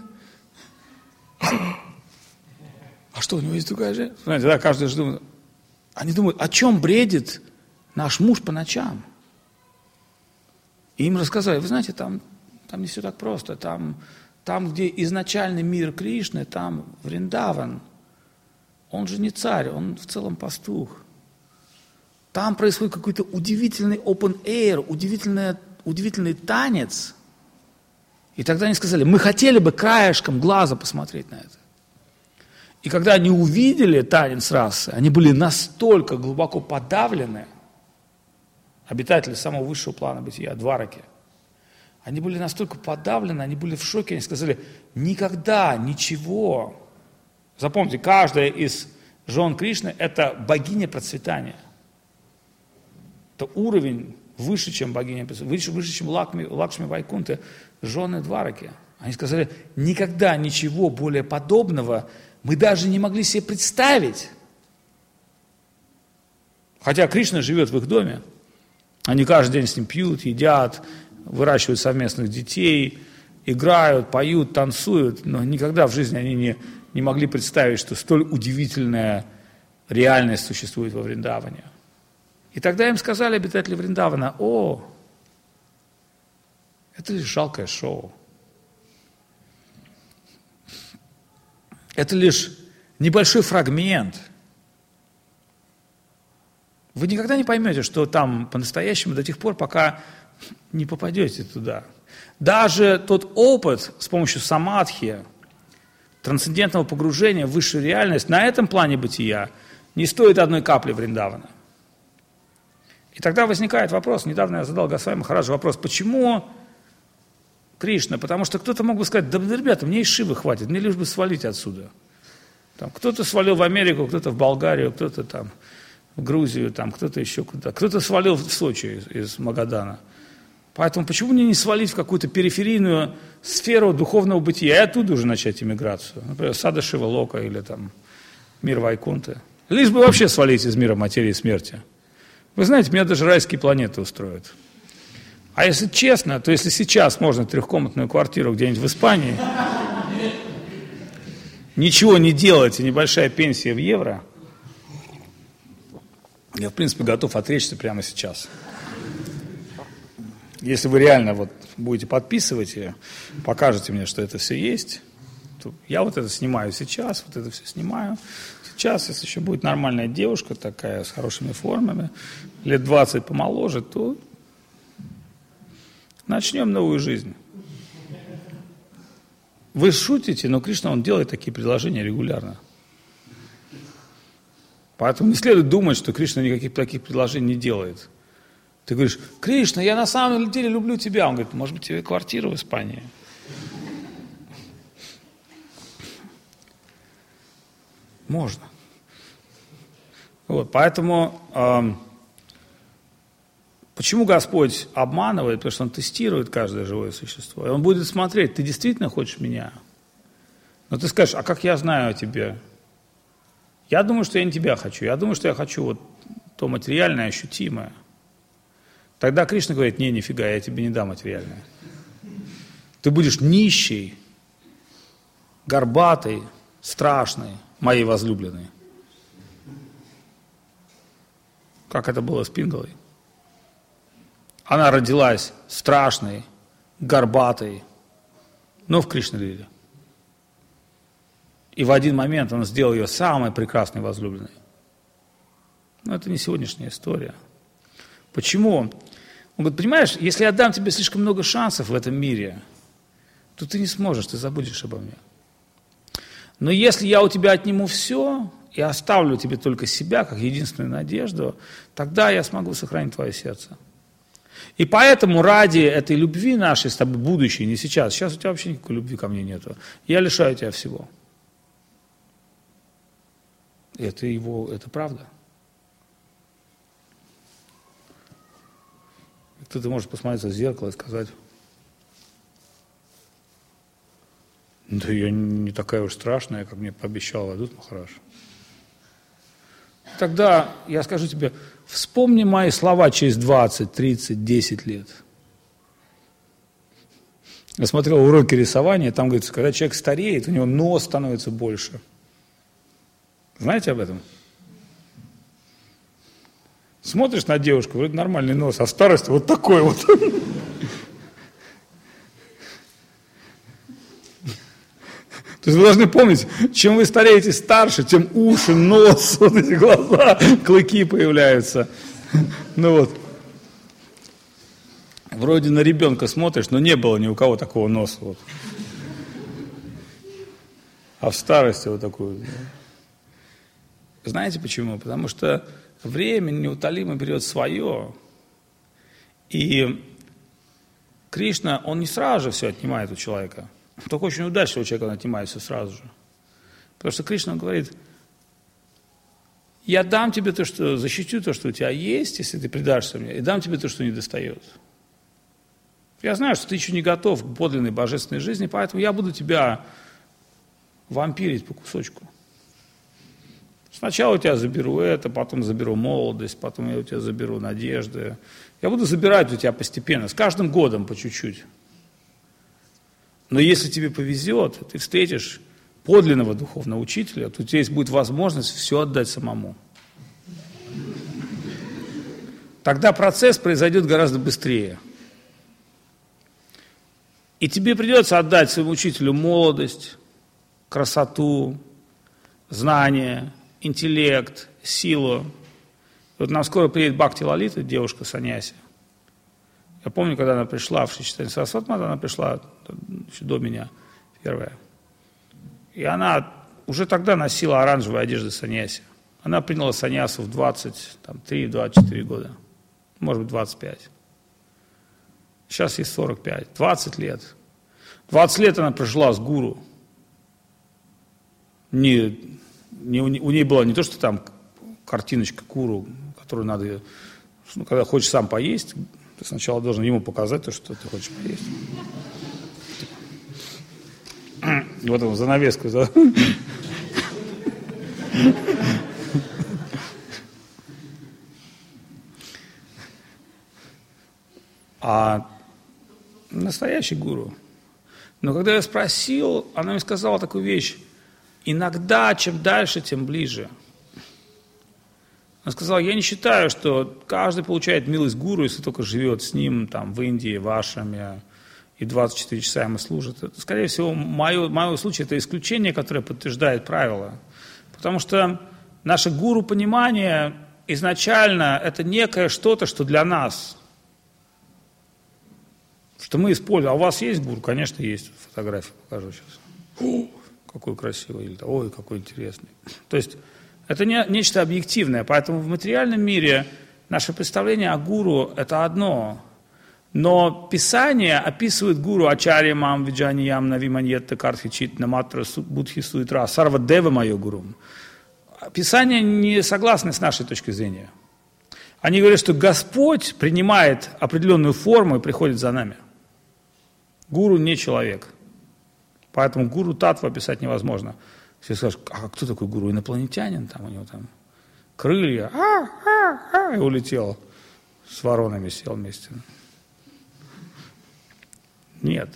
А что, у него есть другая женщина? Знаете, да, каждый же думает. Они думают, о чем бредит наш муж по ночам? И им рассказали, вы знаете, там... Там не все так просто. Там, там, где изначальный мир Кришны, там Вриндаван. Он же не царь, он в целом пастух. Там происходит какой-то удивительный open air, удивительный, удивительный танец. И тогда они сказали, мы хотели бы краешком глаза посмотреть на это. И когда они увидели танец расы, они были настолько глубоко подавлены, обитатели самого высшего плана бытия, Двараки, они были настолько подавлены, они были в шоке, они сказали, никогда, ничего. Запомните, каждая из жен Кришны – это богиня процветания. Это уровень выше, чем богиня процветания, выше, выше чем Лакшми, Лакшми Вайкунта, жены Двараки. Они сказали, никогда ничего более подобного мы даже не могли себе представить. Хотя Кришна живет в их доме, они каждый день с ним пьют, едят, выращивают совместных детей, играют, поют, танцуют, но никогда в жизни они не, не могли представить, что столь удивительная реальность существует во Вриндаване. И тогда им сказали обитатели Вриндавана, о, это лишь жалкое шоу. Это лишь небольшой фрагмент. Вы никогда не поймете, что там по-настоящему до тех пор, пока не попадете туда. Даже тот опыт с помощью самадхи, трансцендентного погружения в высшую реальность, на этом плане бытия не стоит одной капли Вриндавана. И тогда возникает вопрос, недавно я задал Госвами Махараджу вопрос, почему Кришна, потому что кто-то мог бы сказать, да, ребята, мне и Шивы хватит, мне лишь бы свалить отсюда. Там, кто-то свалил в Америку, кто-то в Болгарию, кто-то там в Грузию, там, кто-то еще куда. Кто-то свалил в Сочи из, из Магадана. Поэтому почему мне не свалить в какую-то периферийную сферу духовного бытия и оттуда уже начать иммиграцию? Например, Сада Шива Лока или там мир Вайкунты. Лишь бы вообще свалить из мира материи и смерти. Вы знаете, меня даже райские планеты устроят. А если честно, то если сейчас можно трехкомнатную квартиру где-нибудь в Испании, ничего не делать и небольшая пенсия в евро, я, в принципе, готов отречься прямо сейчас. Если вы реально вот будете подписывать и покажете мне, что это все есть, то я вот это снимаю сейчас, вот это все снимаю. Сейчас, если еще будет нормальная девушка такая, с хорошими формами, лет двадцать помоложе, то начнем новую жизнь. Вы шутите, но Кришна, он делает такие предложения регулярно. Поэтому не следует думать, что Кришна никаких таких предложений не делает. Ты говоришь, Кришна, я на самом деле люблю тебя. Он говорит, может быть, тебе квартиру в Испании? Можно. Вот, поэтому э, почему Господь обманывает? Потому что Он тестирует каждое живое существо. И Он будет смотреть, ты действительно хочешь меня? Но ты скажешь, а как я знаю о тебе? Я думаю, что я не тебя хочу. Я думаю, что я хочу вот то материальное, ощутимое. Тогда Кришна говорит, не, нифига, я тебе не дам материальное. Ты будешь нищий, горбатый, страшный, моей возлюбленной. Как это было с Пингалой? Она родилась страшной, горбатой, но в Кришна-лиле. И в один момент он сделал ее самой прекрасной возлюбленной. Но это не сегодняшняя история. Почему? Он говорит, понимаешь, если я дам тебе слишком много шансов в этом мире, то ты не сможешь, ты забудешь обо мне. Но если я у тебя отниму все и оставлю тебе только себя, как единственную надежду, тогда я смогу сохранить твое сердце. И поэтому ради этой любви нашей с тобой будущей, не сейчас, сейчас у тебя вообще никакой любви ко мне нету, я лишаю тебя всего. Это его, это правда. Кто-то может посмотреться в зеркало и сказать, да я не такая уж страшная, как мне пообещал Адут Махарадж. Тогда я скажу тебе, вспомни мои слова через двадцать, тридцать, десять лет. Я смотрел уроки рисования, там говорится, когда человек стареет, у него нос становится больше. Знаете об этом? Смотришь на девушку, вроде нормальный нос, а в старости вот такой вот. То есть вы должны помнить, чем вы стареете старше, тем уши, нос, вот эти глаза, клыки появляются. Ну вот. Вроде на ребенка смотришь, но не было ни у кого такого носа. Вот. А в старости вот такой. Знаете почему? Потому что время неутолимо берет свое. И Кришна, он не сразу же все отнимает у человека. Только очень удачливый человек, он отнимает все сразу же. Потому что Кришна говорит, я дам тебе то, что, защитю то, что у тебя есть, если ты предашься мне, и дам тебе то, что не достает. Я знаю, что ты еще не готов к подлинной божественной жизни, поэтому я буду тебя вампирить по кусочку. Сначала у тебя заберу это, потом заберу молодость, потом я у тебя заберу надежды. Я буду забирать у тебя постепенно, с каждым годом по чуть-чуть. Но если тебе повезет, ты встретишь подлинного духовного учителя, то у тебя есть будет возможность все отдать самому. Тогда процесс произойдет гораздо быстрее. И тебе придется отдать своему учителю молодость, красоту, знания, интеллект, силу. Вот нам скоро приедет Бхакти Лалита, девушка саньяси. Я помню, когда она пришла в Шри-Чайтанья Сарасвати Мата, она пришла еще до меня, первая. И она уже тогда носила оранжевые одежды саньяси. Она приняла саньясу в двадцать три - двадцать четыре года, может быть, двадцать пять. Сейчас ей сорок пять, двадцать лет. двадцать лет она прожила с гуру. Не, не, у ней была не то, что там картиночка гуру, которую надо, ну, когда хочешь сам поесть, ты сначала должен ему показать то, что ты хочешь поесть. Вот эту занавеску. А настоящий гуру. Но когда я спросил, она мне сказала такую вещь. Иногда, чем дальше, тем ближе. Она сказала, я не считаю, что каждый получает милость гуру, если только живет с ним там, в Индии, в Ашраме, и двадцать четыре часа ему служит. Это, скорее всего, мое, мое случай это исключение, которое подтверждает правило. Потому что наше гуру-понимание изначально это некое что-то, что для нас. Что мы используем. А у вас есть гуру? Конечно, есть. Фотографию покажу сейчас. О, какой красивый. Или, ой, какой интересный. То есть это не, нечто объективное. Поэтому в материальном мире наше представление о гуру – это одно. Но Писание описывает гуру Ачарья Мам Виджаниям Навиманьетта Картхичит Наматра Будхи Суитра Сарва Дева Майо Гуру. Писание не согласны с нашей точки зрения. Они говорят, что Господь принимает определенную форму и приходит за нами. Гуру не человек. Поэтому гуру татву описать невозможно. Все скажут, а кто такой гуру? Инопланетянин? Там у него там крылья. А, а, а, и улетел. С воронами сел вместе. Нет.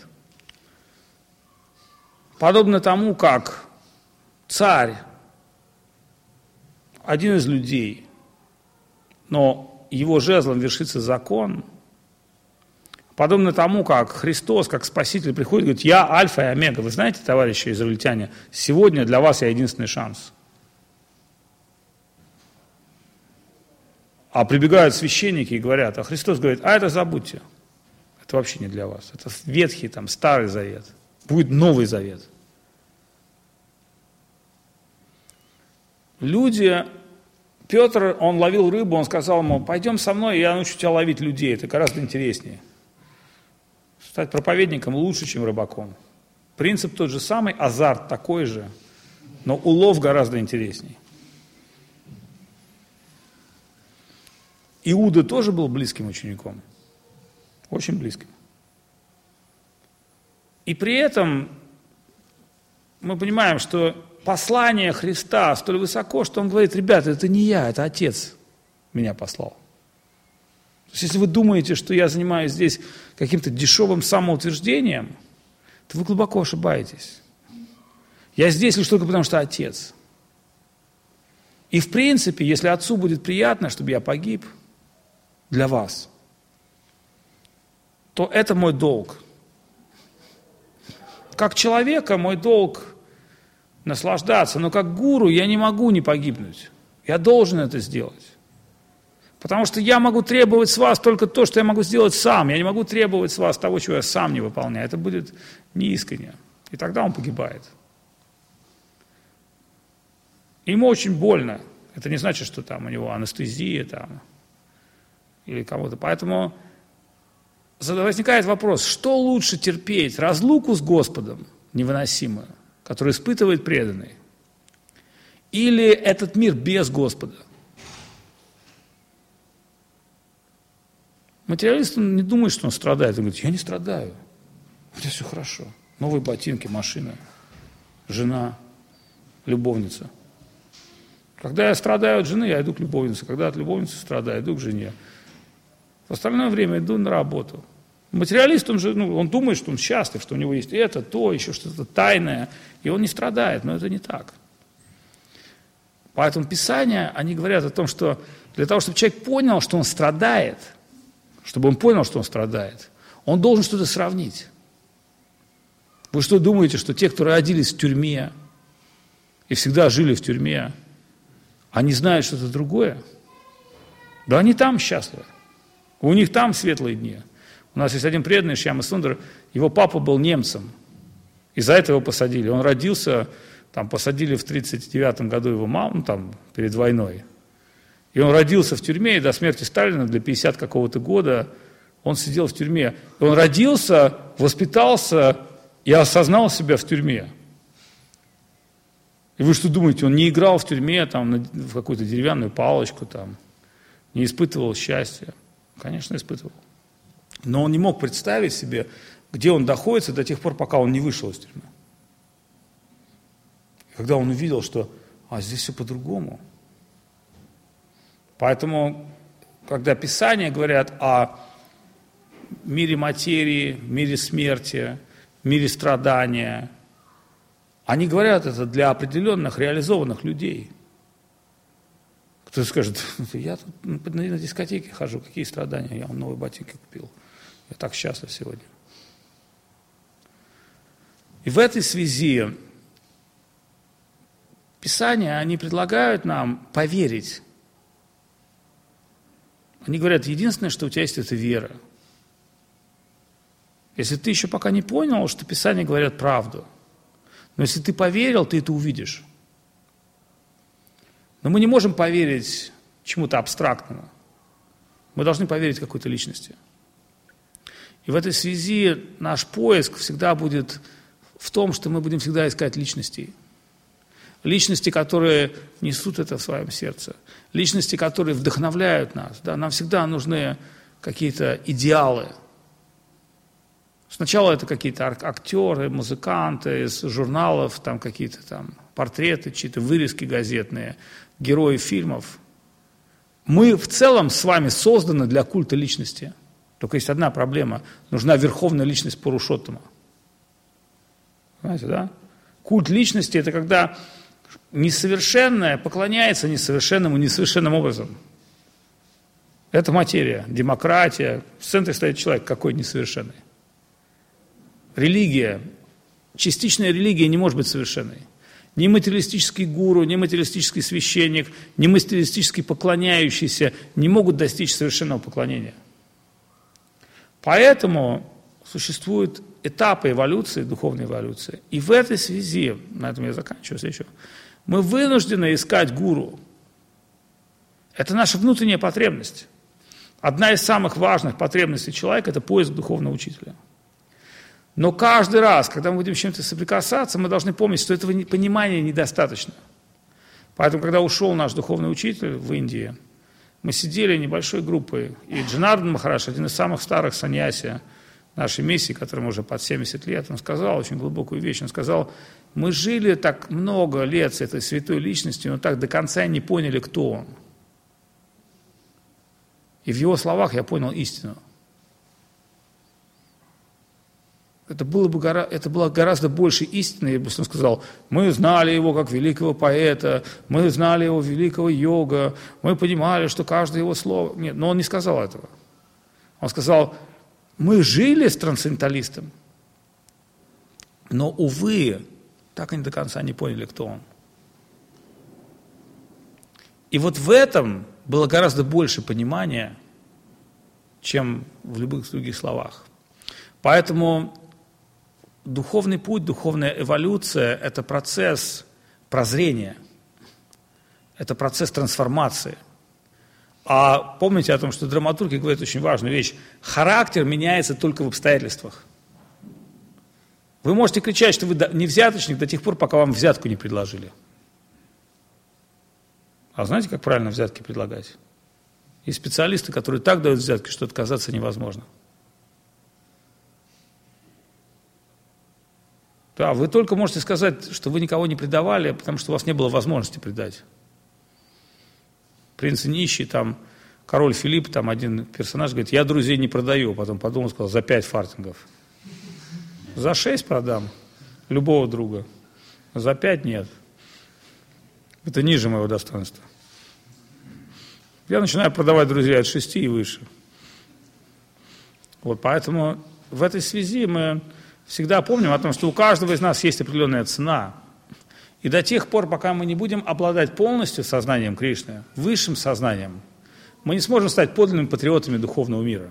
Подобно тому, как царь, один из людей, но его жезлом вершится закон, подобно тому, как Христос, как Спаситель, приходит и говорит, я альфа и омега. Вы знаете, товарищи израильтяне, сегодня для вас я единственный шанс. А прибегают священники и говорят, а Христос говорит, а это забудьте. Это вообще не для вас. Это ветхий, там, старый завет. Будет новый завет. Люди, Петр, он ловил рыбу, он сказал ему, пойдем со мной, я научу тебя ловить людей, это гораздо интереснее. Стать проповедником лучше, чем рыбаком. Принцип тот же самый, азарт такой же, но улов гораздо интереснее. Иуда тоже был близким учеником. Очень близким. И при этом мы понимаем, что послание Христа столь высоко, что он говорит, ребята, это не я, это Отец меня послал. То есть, если вы думаете, что я занимаюсь здесь каким-то дешевым самоутверждением, то вы глубоко ошибаетесь. Я здесь лишь только потому, что Отец. И в принципе, если Отцу будет приятно, чтобы я погиб для вас, то это мой долг. Как человека мой долг наслаждаться, но как гуру я не могу не погибнуть. Я должен это сделать. Потому что я могу требовать с вас только то, что я могу сделать сам. Я не могу требовать с вас того, чего я сам не выполняю. Это будет неискренне. И тогда он погибает. Ему очень больно. Это не значит, что там у него анестезия там, или кому-то. Поэтому возникает вопрос, что лучше терпеть? Разлуку с Господом невыносимую, которую испытывает преданный, или этот мир без Господа? Материалист он не думает, что он страдает. Он говорит, я не страдаю, у меня все хорошо. Новые ботинки, машина, жена, любовница. Когда я страдаю от жены, я иду к любовнице. Когда от любовницы страдаю, иду к жене. В остальное время иду на работу. Материалист, он же, ну, он думает, что он счастлив, что у него есть это, то, еще что-то тайное, и он не страдает, но это не так. Поэтому Писания, они говорят о том, что для того, чтобы человек понял, что он страдает, чтобы он понял, что он страдает, он должен что-то сравнить. Вы что думаете, что те, кто родились в тюрьме и всегда жили в тюрьме, они знают что-то другое? Да они там счастливы. У них там светлые дни. У нас есть один преданный, Шьяма Сундар, его папа был немцем. Из-за этого его посадили. Он родился, там посадили в тридцать девятом году его маму, ну, там, перед войной. И он родился в тюрьме, и до смерти Сталина, для пятидесятого какого-то года, он сидел в тюрьме. И он родился, воспитался Я осознал себя в тюрьме. И вы что думаете, он не играл в тюрьме там, в какую-то деревянную палочку, там, не испытывал счастья? Конечно, испытывал. Но он не мог представить себе, где он находится до тех пор, пока он не вышел из тюрьмы. Когда он увидел, что а здесь все по-другому. Поэтому, когда Писания говорят о мире материи, мире смерти, мире страдания, они говорят это для определенных реализованных людей. Кто-то скажет, я тут на дискотеке хожу, какие страдания, я вам новые ботинки купил. Я так счастлив сегодня. И в этой связи Писания, они предлагают нам поверить. Они говорят, единственное, что у тебя есть, это вера. Если ты еще пока не понял, что Писания говорят правду, но если ты поверил, ты это увидишь. Но мы не можем поверить чему-то абстрактному. Мы должны поверить какой-то личности. И в этой связи наш поиск всегда будет в том, что мы будем всегда искать личностей. Личности, которые несут это в своем сердце. Личности, которые вдохновляют нас. Да? Нам всегда нужны какие-то идеалы. Сначала это какие-то актеры, музыканты из журналов, там какие-то там портреты, чьи-то вырезки газетные, герои фильмов. Мы в целом с вами созданы для культа личности. Только есть одна проблема. Нужна верховная личность Пурушоттама. Понимаете, да? Культ личности – это когда несовершенное поклоняется несовершенному несовершенным образом. Это материя, демократия. В центре стоит человек, какой несовершенный. Религия. Частичная религия не может быть совершенной. Ни материалистический гуру, ни материалистический священник, ни материалистически поклоняющийся не могут достичь совершенного поклонения. Поэтому существуют этапы эволюции, духовной эволюции. И в этой связи, на этом я заканчиваю, еще, мы вынуждены искать гуру. Это наша внутренняя потребность. Одна из самых важных потребностей человека – это поиск духовного учителя. Но каждый раз, когда мы будем с чем-то соприкасаться, мы должны помнить, что этого понимания недостаточно. Поэтому, когда ушел наш духовный учитель в Индии, мы сидели небольшой группой, и Джанардан Махарадж, один из самых старых саньяси нашей миссии, которому уже под семьдесят лет, он сказал очень глубокую вещь, он сказал, мы жили так много лет с этой святой личностью, но так до конца не поняли, кто он. И в его словах я понял истину. Это, было бы гора... это было гораздо больше истины, если он сказал, мы знали его как великого поэта, мы знали его великого йога, мы понимали, что каждое его слово... Нет, но он не сказал этого. Он сказал, мы жили с трансценденталистом, но, увы, так они до конца не поняли, кто он. И вот в этом было гораздо больше понимания, чем в любых других словах. Поэтому духовный путь, духовная эволюция – это процесс прозрения, это процесс трансформации. А помните о том, что драматурги говорят очень важную вещь – характер меняется только в обстоятельствах. Вы можете кричать, что вы не взяточник до тех пор, пока вам взятку не предложили. А знаете, как правильно взятки предлагать? Есть специалисты, которые так дают взятки, что отказаться невозможно. Да, вы только можете сказать, что вы никого не предавали, потому что у вас не было возможности предать. Принц нищий, там, король Филипп, там один персонаж говорит, я друзей не продаю, потом подумал, сказал, за пять фартингов. За шесть продам любого друга, за пять нет. Это ниже моего достоинства. Я начинаю продавать друзей от шести и выше. Вот поэтому в этой связи мы всегда помним о том, что у каждого из нас есть определенная цена. И до тех пор, пока мы не будем обладать полностью сознанием Кришны, высшим сознанием, мы не сможем стать подлинными патриотами духовного мира.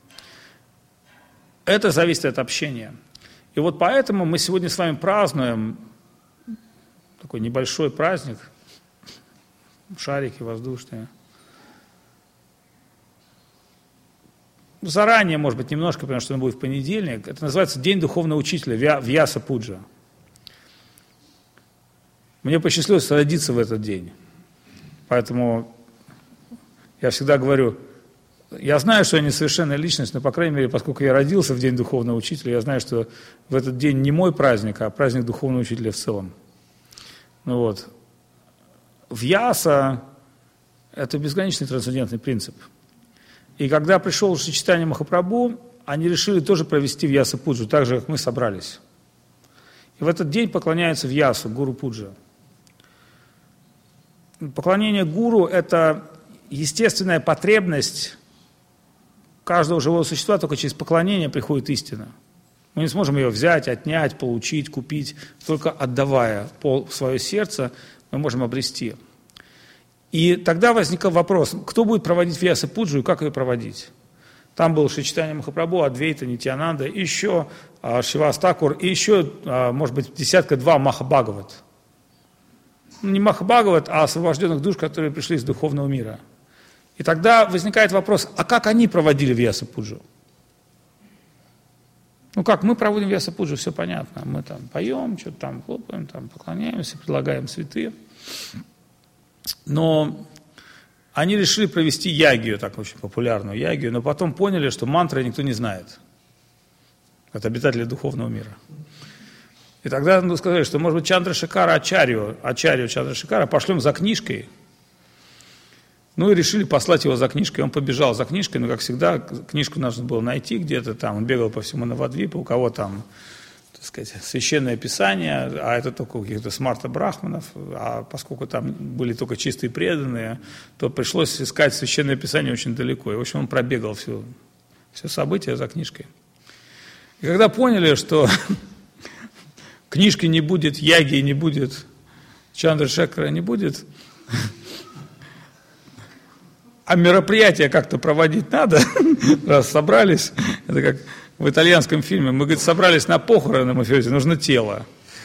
Это зависит от общения. И вот поэтому мы сегодня с вами празднуем такой небольшой праздник, шарики воздушные. заранее, может быть, немножко, потому что он будет в понедельник. Это называется День духовного учителя в Вьяса-Пуджа. Мне посчастливилось родиться в этот день. Поэтому я всегда говорю, я знаю, что я несовершенная личность, но, по крайней мере, поскольку я родился в День духовного учителя, я знаю, что в этот день не мой праздник, а праздник духовного учителя в целом. Ну вот. Вьяса – это безграничный трансцендентный принцип. И когда пришел Шри Чайтанья Махапрабху, они решили тоже провести Вьяса-Пуджу, так же, как мы собрались. И в этот день поклоняются Вьясу, гуру Пуджа. Поклонение гуру – это естественная потребность каждого живого существа, только через поклонение приходит истина. Мы не сможем ее взять, отнять, получить, купить, только отдавая пол свое сердце, мы можем обрести. И тогда возникал вопрос, кто будет проводить Вьяса-Пуджу и как ее проводить? Там был Шри Чайтанья Махапрабху, Адвейта, Нитьянанда, и еще а, Шривас Такур, и еще, а, может быть, десятка-два Махабхагават. Не Махабхагават, а освобожденных душ, которые пришли из духовного мира. И тогда возникает вопрос, а как они проводили Вьяса-Пуджу? Ну как, мы проводим Вьяса-Пуджу, все понятно. Мы там поем, что-то там хлопаем, там поклоняемся, предлагаем цветы. Но они решили провести ягию, так очень популярную ягию, но потом поняли, что мантры никто не знает. Это обитатели духовного мира. И тогда ну, сказали, что, может быть, Чандрашекара Ачарью, Ачарью Чандрашекара пошлем за книжкой. Ну и решили послать его за книжкой. Он побежал за книжкой, но, как всегда, книжку нужно было найти где-то там. Он бегал по всему Навадвипу, у кого там, так сказать, священное писание, а это только у каких-то смарта-брахманов, а поскольку там были только чистые преданные, то пришлось искать священное писание очень далеко. И, в общем, он пробегал все, все события за книжкой. И когда поняли, что книжки не будет, яги не будет, Чандрашекара не будет, а мероприятие как-то проводить надо, раз собрались, это как в итальянском фильме, мы, говорит, собрались на похороны, мы говорим, нужно тело.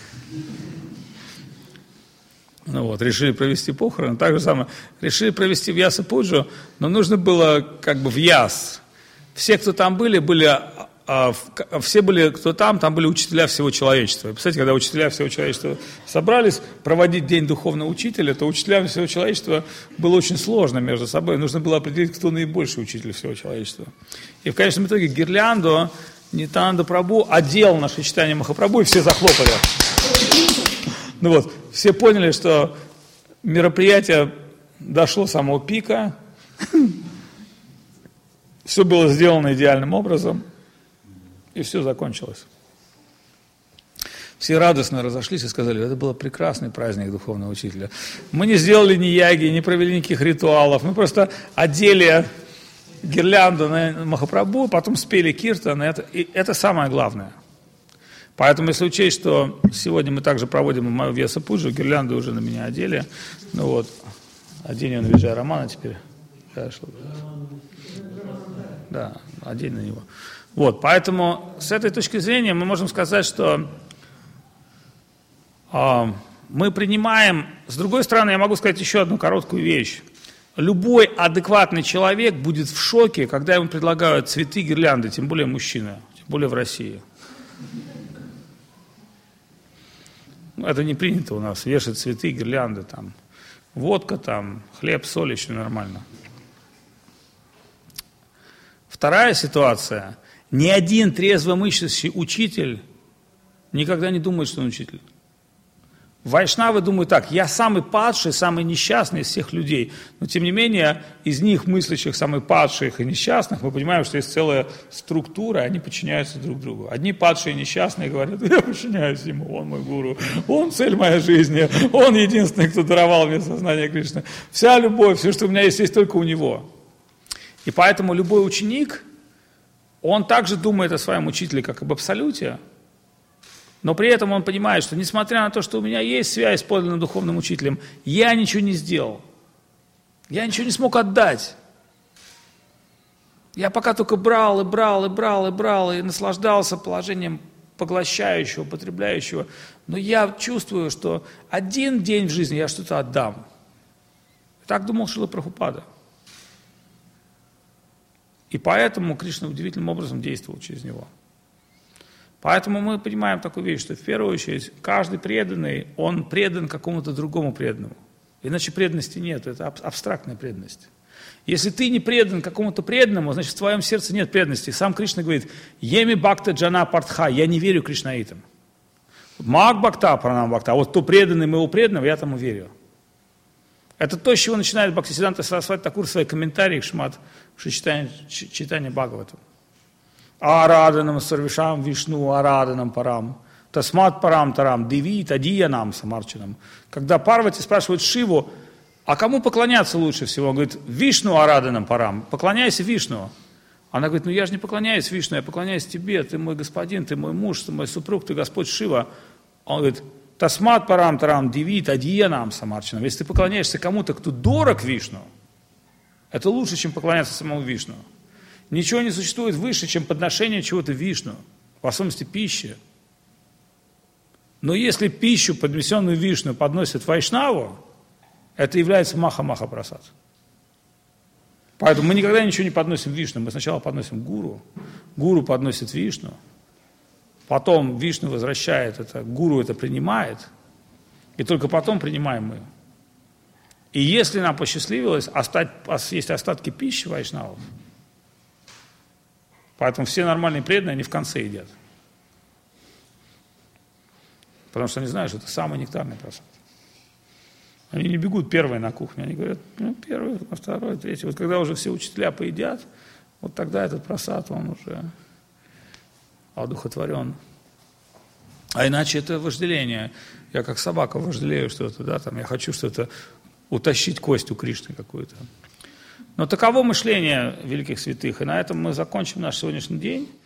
Ну вот, решили провести похороны, так же самое, решили провести Вьяса-Пуджу, но нужно было как бы Вьяс. Все, кто там были, были, а, все были, кто там, там были учителя всего человечества. И, представляете, когда учителя всего человечества собрались проводить День духовного учителя, то учителям всего человечества было очень сложно между собой. Нужно было определить, кто наибольший учитель всего человечества. И в конечном итоге гирлянду Нитьянанда Прабху одел на Шри Чайтанья Махапрабху, и все захлопали. Ну вот, все поняли, что мероприятие дошло до самого пика, все было сделано идеальным образом, и все закончилось. Все радостно разошлись и сказали, это был прекрасный праздник духовного учителя. Мы не сделали ни яги, не провели никаких ритуалов, мы просто одели гирлянду на Махапрабху, потом спели киртан, это, и это самое главное. Поэтому, если учесть, что сегодня мы также проводим мою Вьяса-Пуджу, гирлянду уже на меня одели, ну вот, одень ее на Виджая Романа теперь. Да, одень на него. Вот, поэтому с этой точки зрения мы можем сказать, что э, мы принимаем, с другой стороны, я могу сказать еще одну короткую вещь. Любой адекватный человек будет в шоке, когда ему предлагают цветы, гирлянды, тем более мужчина, тем более в России. Это не принято у нас, вешать цветы, гирлянды, там, водка, там, хлеб, соль, еще нормально. Вторая ситуация. Ни один трезвомыслящий учитель никогда не думает, что он учитель. Вайшнавы думают так, я самый падший, самый несчастный из всех людей, но тем не менее из них, мыслящих, самых падших и несчастных, мы понимаем, что есть целая структура, они подчиняются друг другу. Одни падшие и несчастные говорят, я подчиняюсь ему, он мой гуру, он цель моей жизни, он единственный, кто даровал мне сознание Кришны. Вся любовь, все, что у меня есть, есть только у него. И поэтому любой ученик, он также думает о своем учителе, как об абсолюте, но при этом он понимает, что несмотря на то, что у меня есть связь с подлинным духовным учителем, я ничего не сделал. Я ничего не смог отдать. Я пока только брал и брал и брал и брал и наслаждался положением поглощающего, потребляющего. Но я чувствую, что один день в жизни я что-то отдам. Так думал Шрила Прабхупада. И поэтому Кришна удивительным образом действовал через него. Поэтому мы понимаем такую вещь, что в первую очередь каждый преданный, он предан какому-то другому преданному. Иначе преданности нет, это абстрактная преданность. Если ты не предан какому-то преданному, значит в твоем сердце нет преданности. Сам Кришна говорит, «Еми бхакта джана партха», я не верю кришнаитам. Маг бхакта, пранам бхакта, а вот кто преданный моего преданного, я тому верю. Это то, с чего начинает Бхактисиданта Сарасвати Такур в своих комментариях Шмат читания Бхагавата. Араданам сарвишам вишну араданам парам, тасмат парам тарам, диви тадиянам самарчанам. Когда Парвати спрашивает Шиву, а кому поклоняться лучше всего? Он говорит, Вишну араданам парам, поклоняйся Вишну. Она говорит, ну я же не поклоняюсь Вишну, я поклоняюсь тебе, ты мой господин, ты мой муж, ты мой супруг, ты Господь Шива. Он говорит, тасмат парам тарам, диви тадиянам самарчанам. Если ты поклоняешься кому-то, кто дорог Вишну, это лучше, чем поклоняться самому Вишну. Ничего не существует выше, чем подношение чего-то Вишну, в особенности пищи. Но если пищу, поднесенную Вишну, подносят Вайшнаву, это является маха-маха-прасад. Поэтому мы никогда ничего не подносим Вишну, мы сначала подносим Гуру, Гуру подносит Вишну, потом Вишну возвращает это, Гуру это принимает, и только потом принимаем мы. И если нам посчастливилось остать, есть остатки пищи вайшнавов, поэтому все нормальные преданные, они в конце едят. Потому что они знают, что это самый нектарный просад. Они не бегут первые на кухню, они говорят, ну, первый, второй, третий. Вот когда уже все учителя поедят, вот тогда этот просад, он уже одухотворен. А иначе это вожделение. Я как собака вожделею что-то, да, там, я хочу что-то утащить кость у Кришны какую-то. Но таково мышление великих святых. И на этом мы закончим наш сегодняшний день.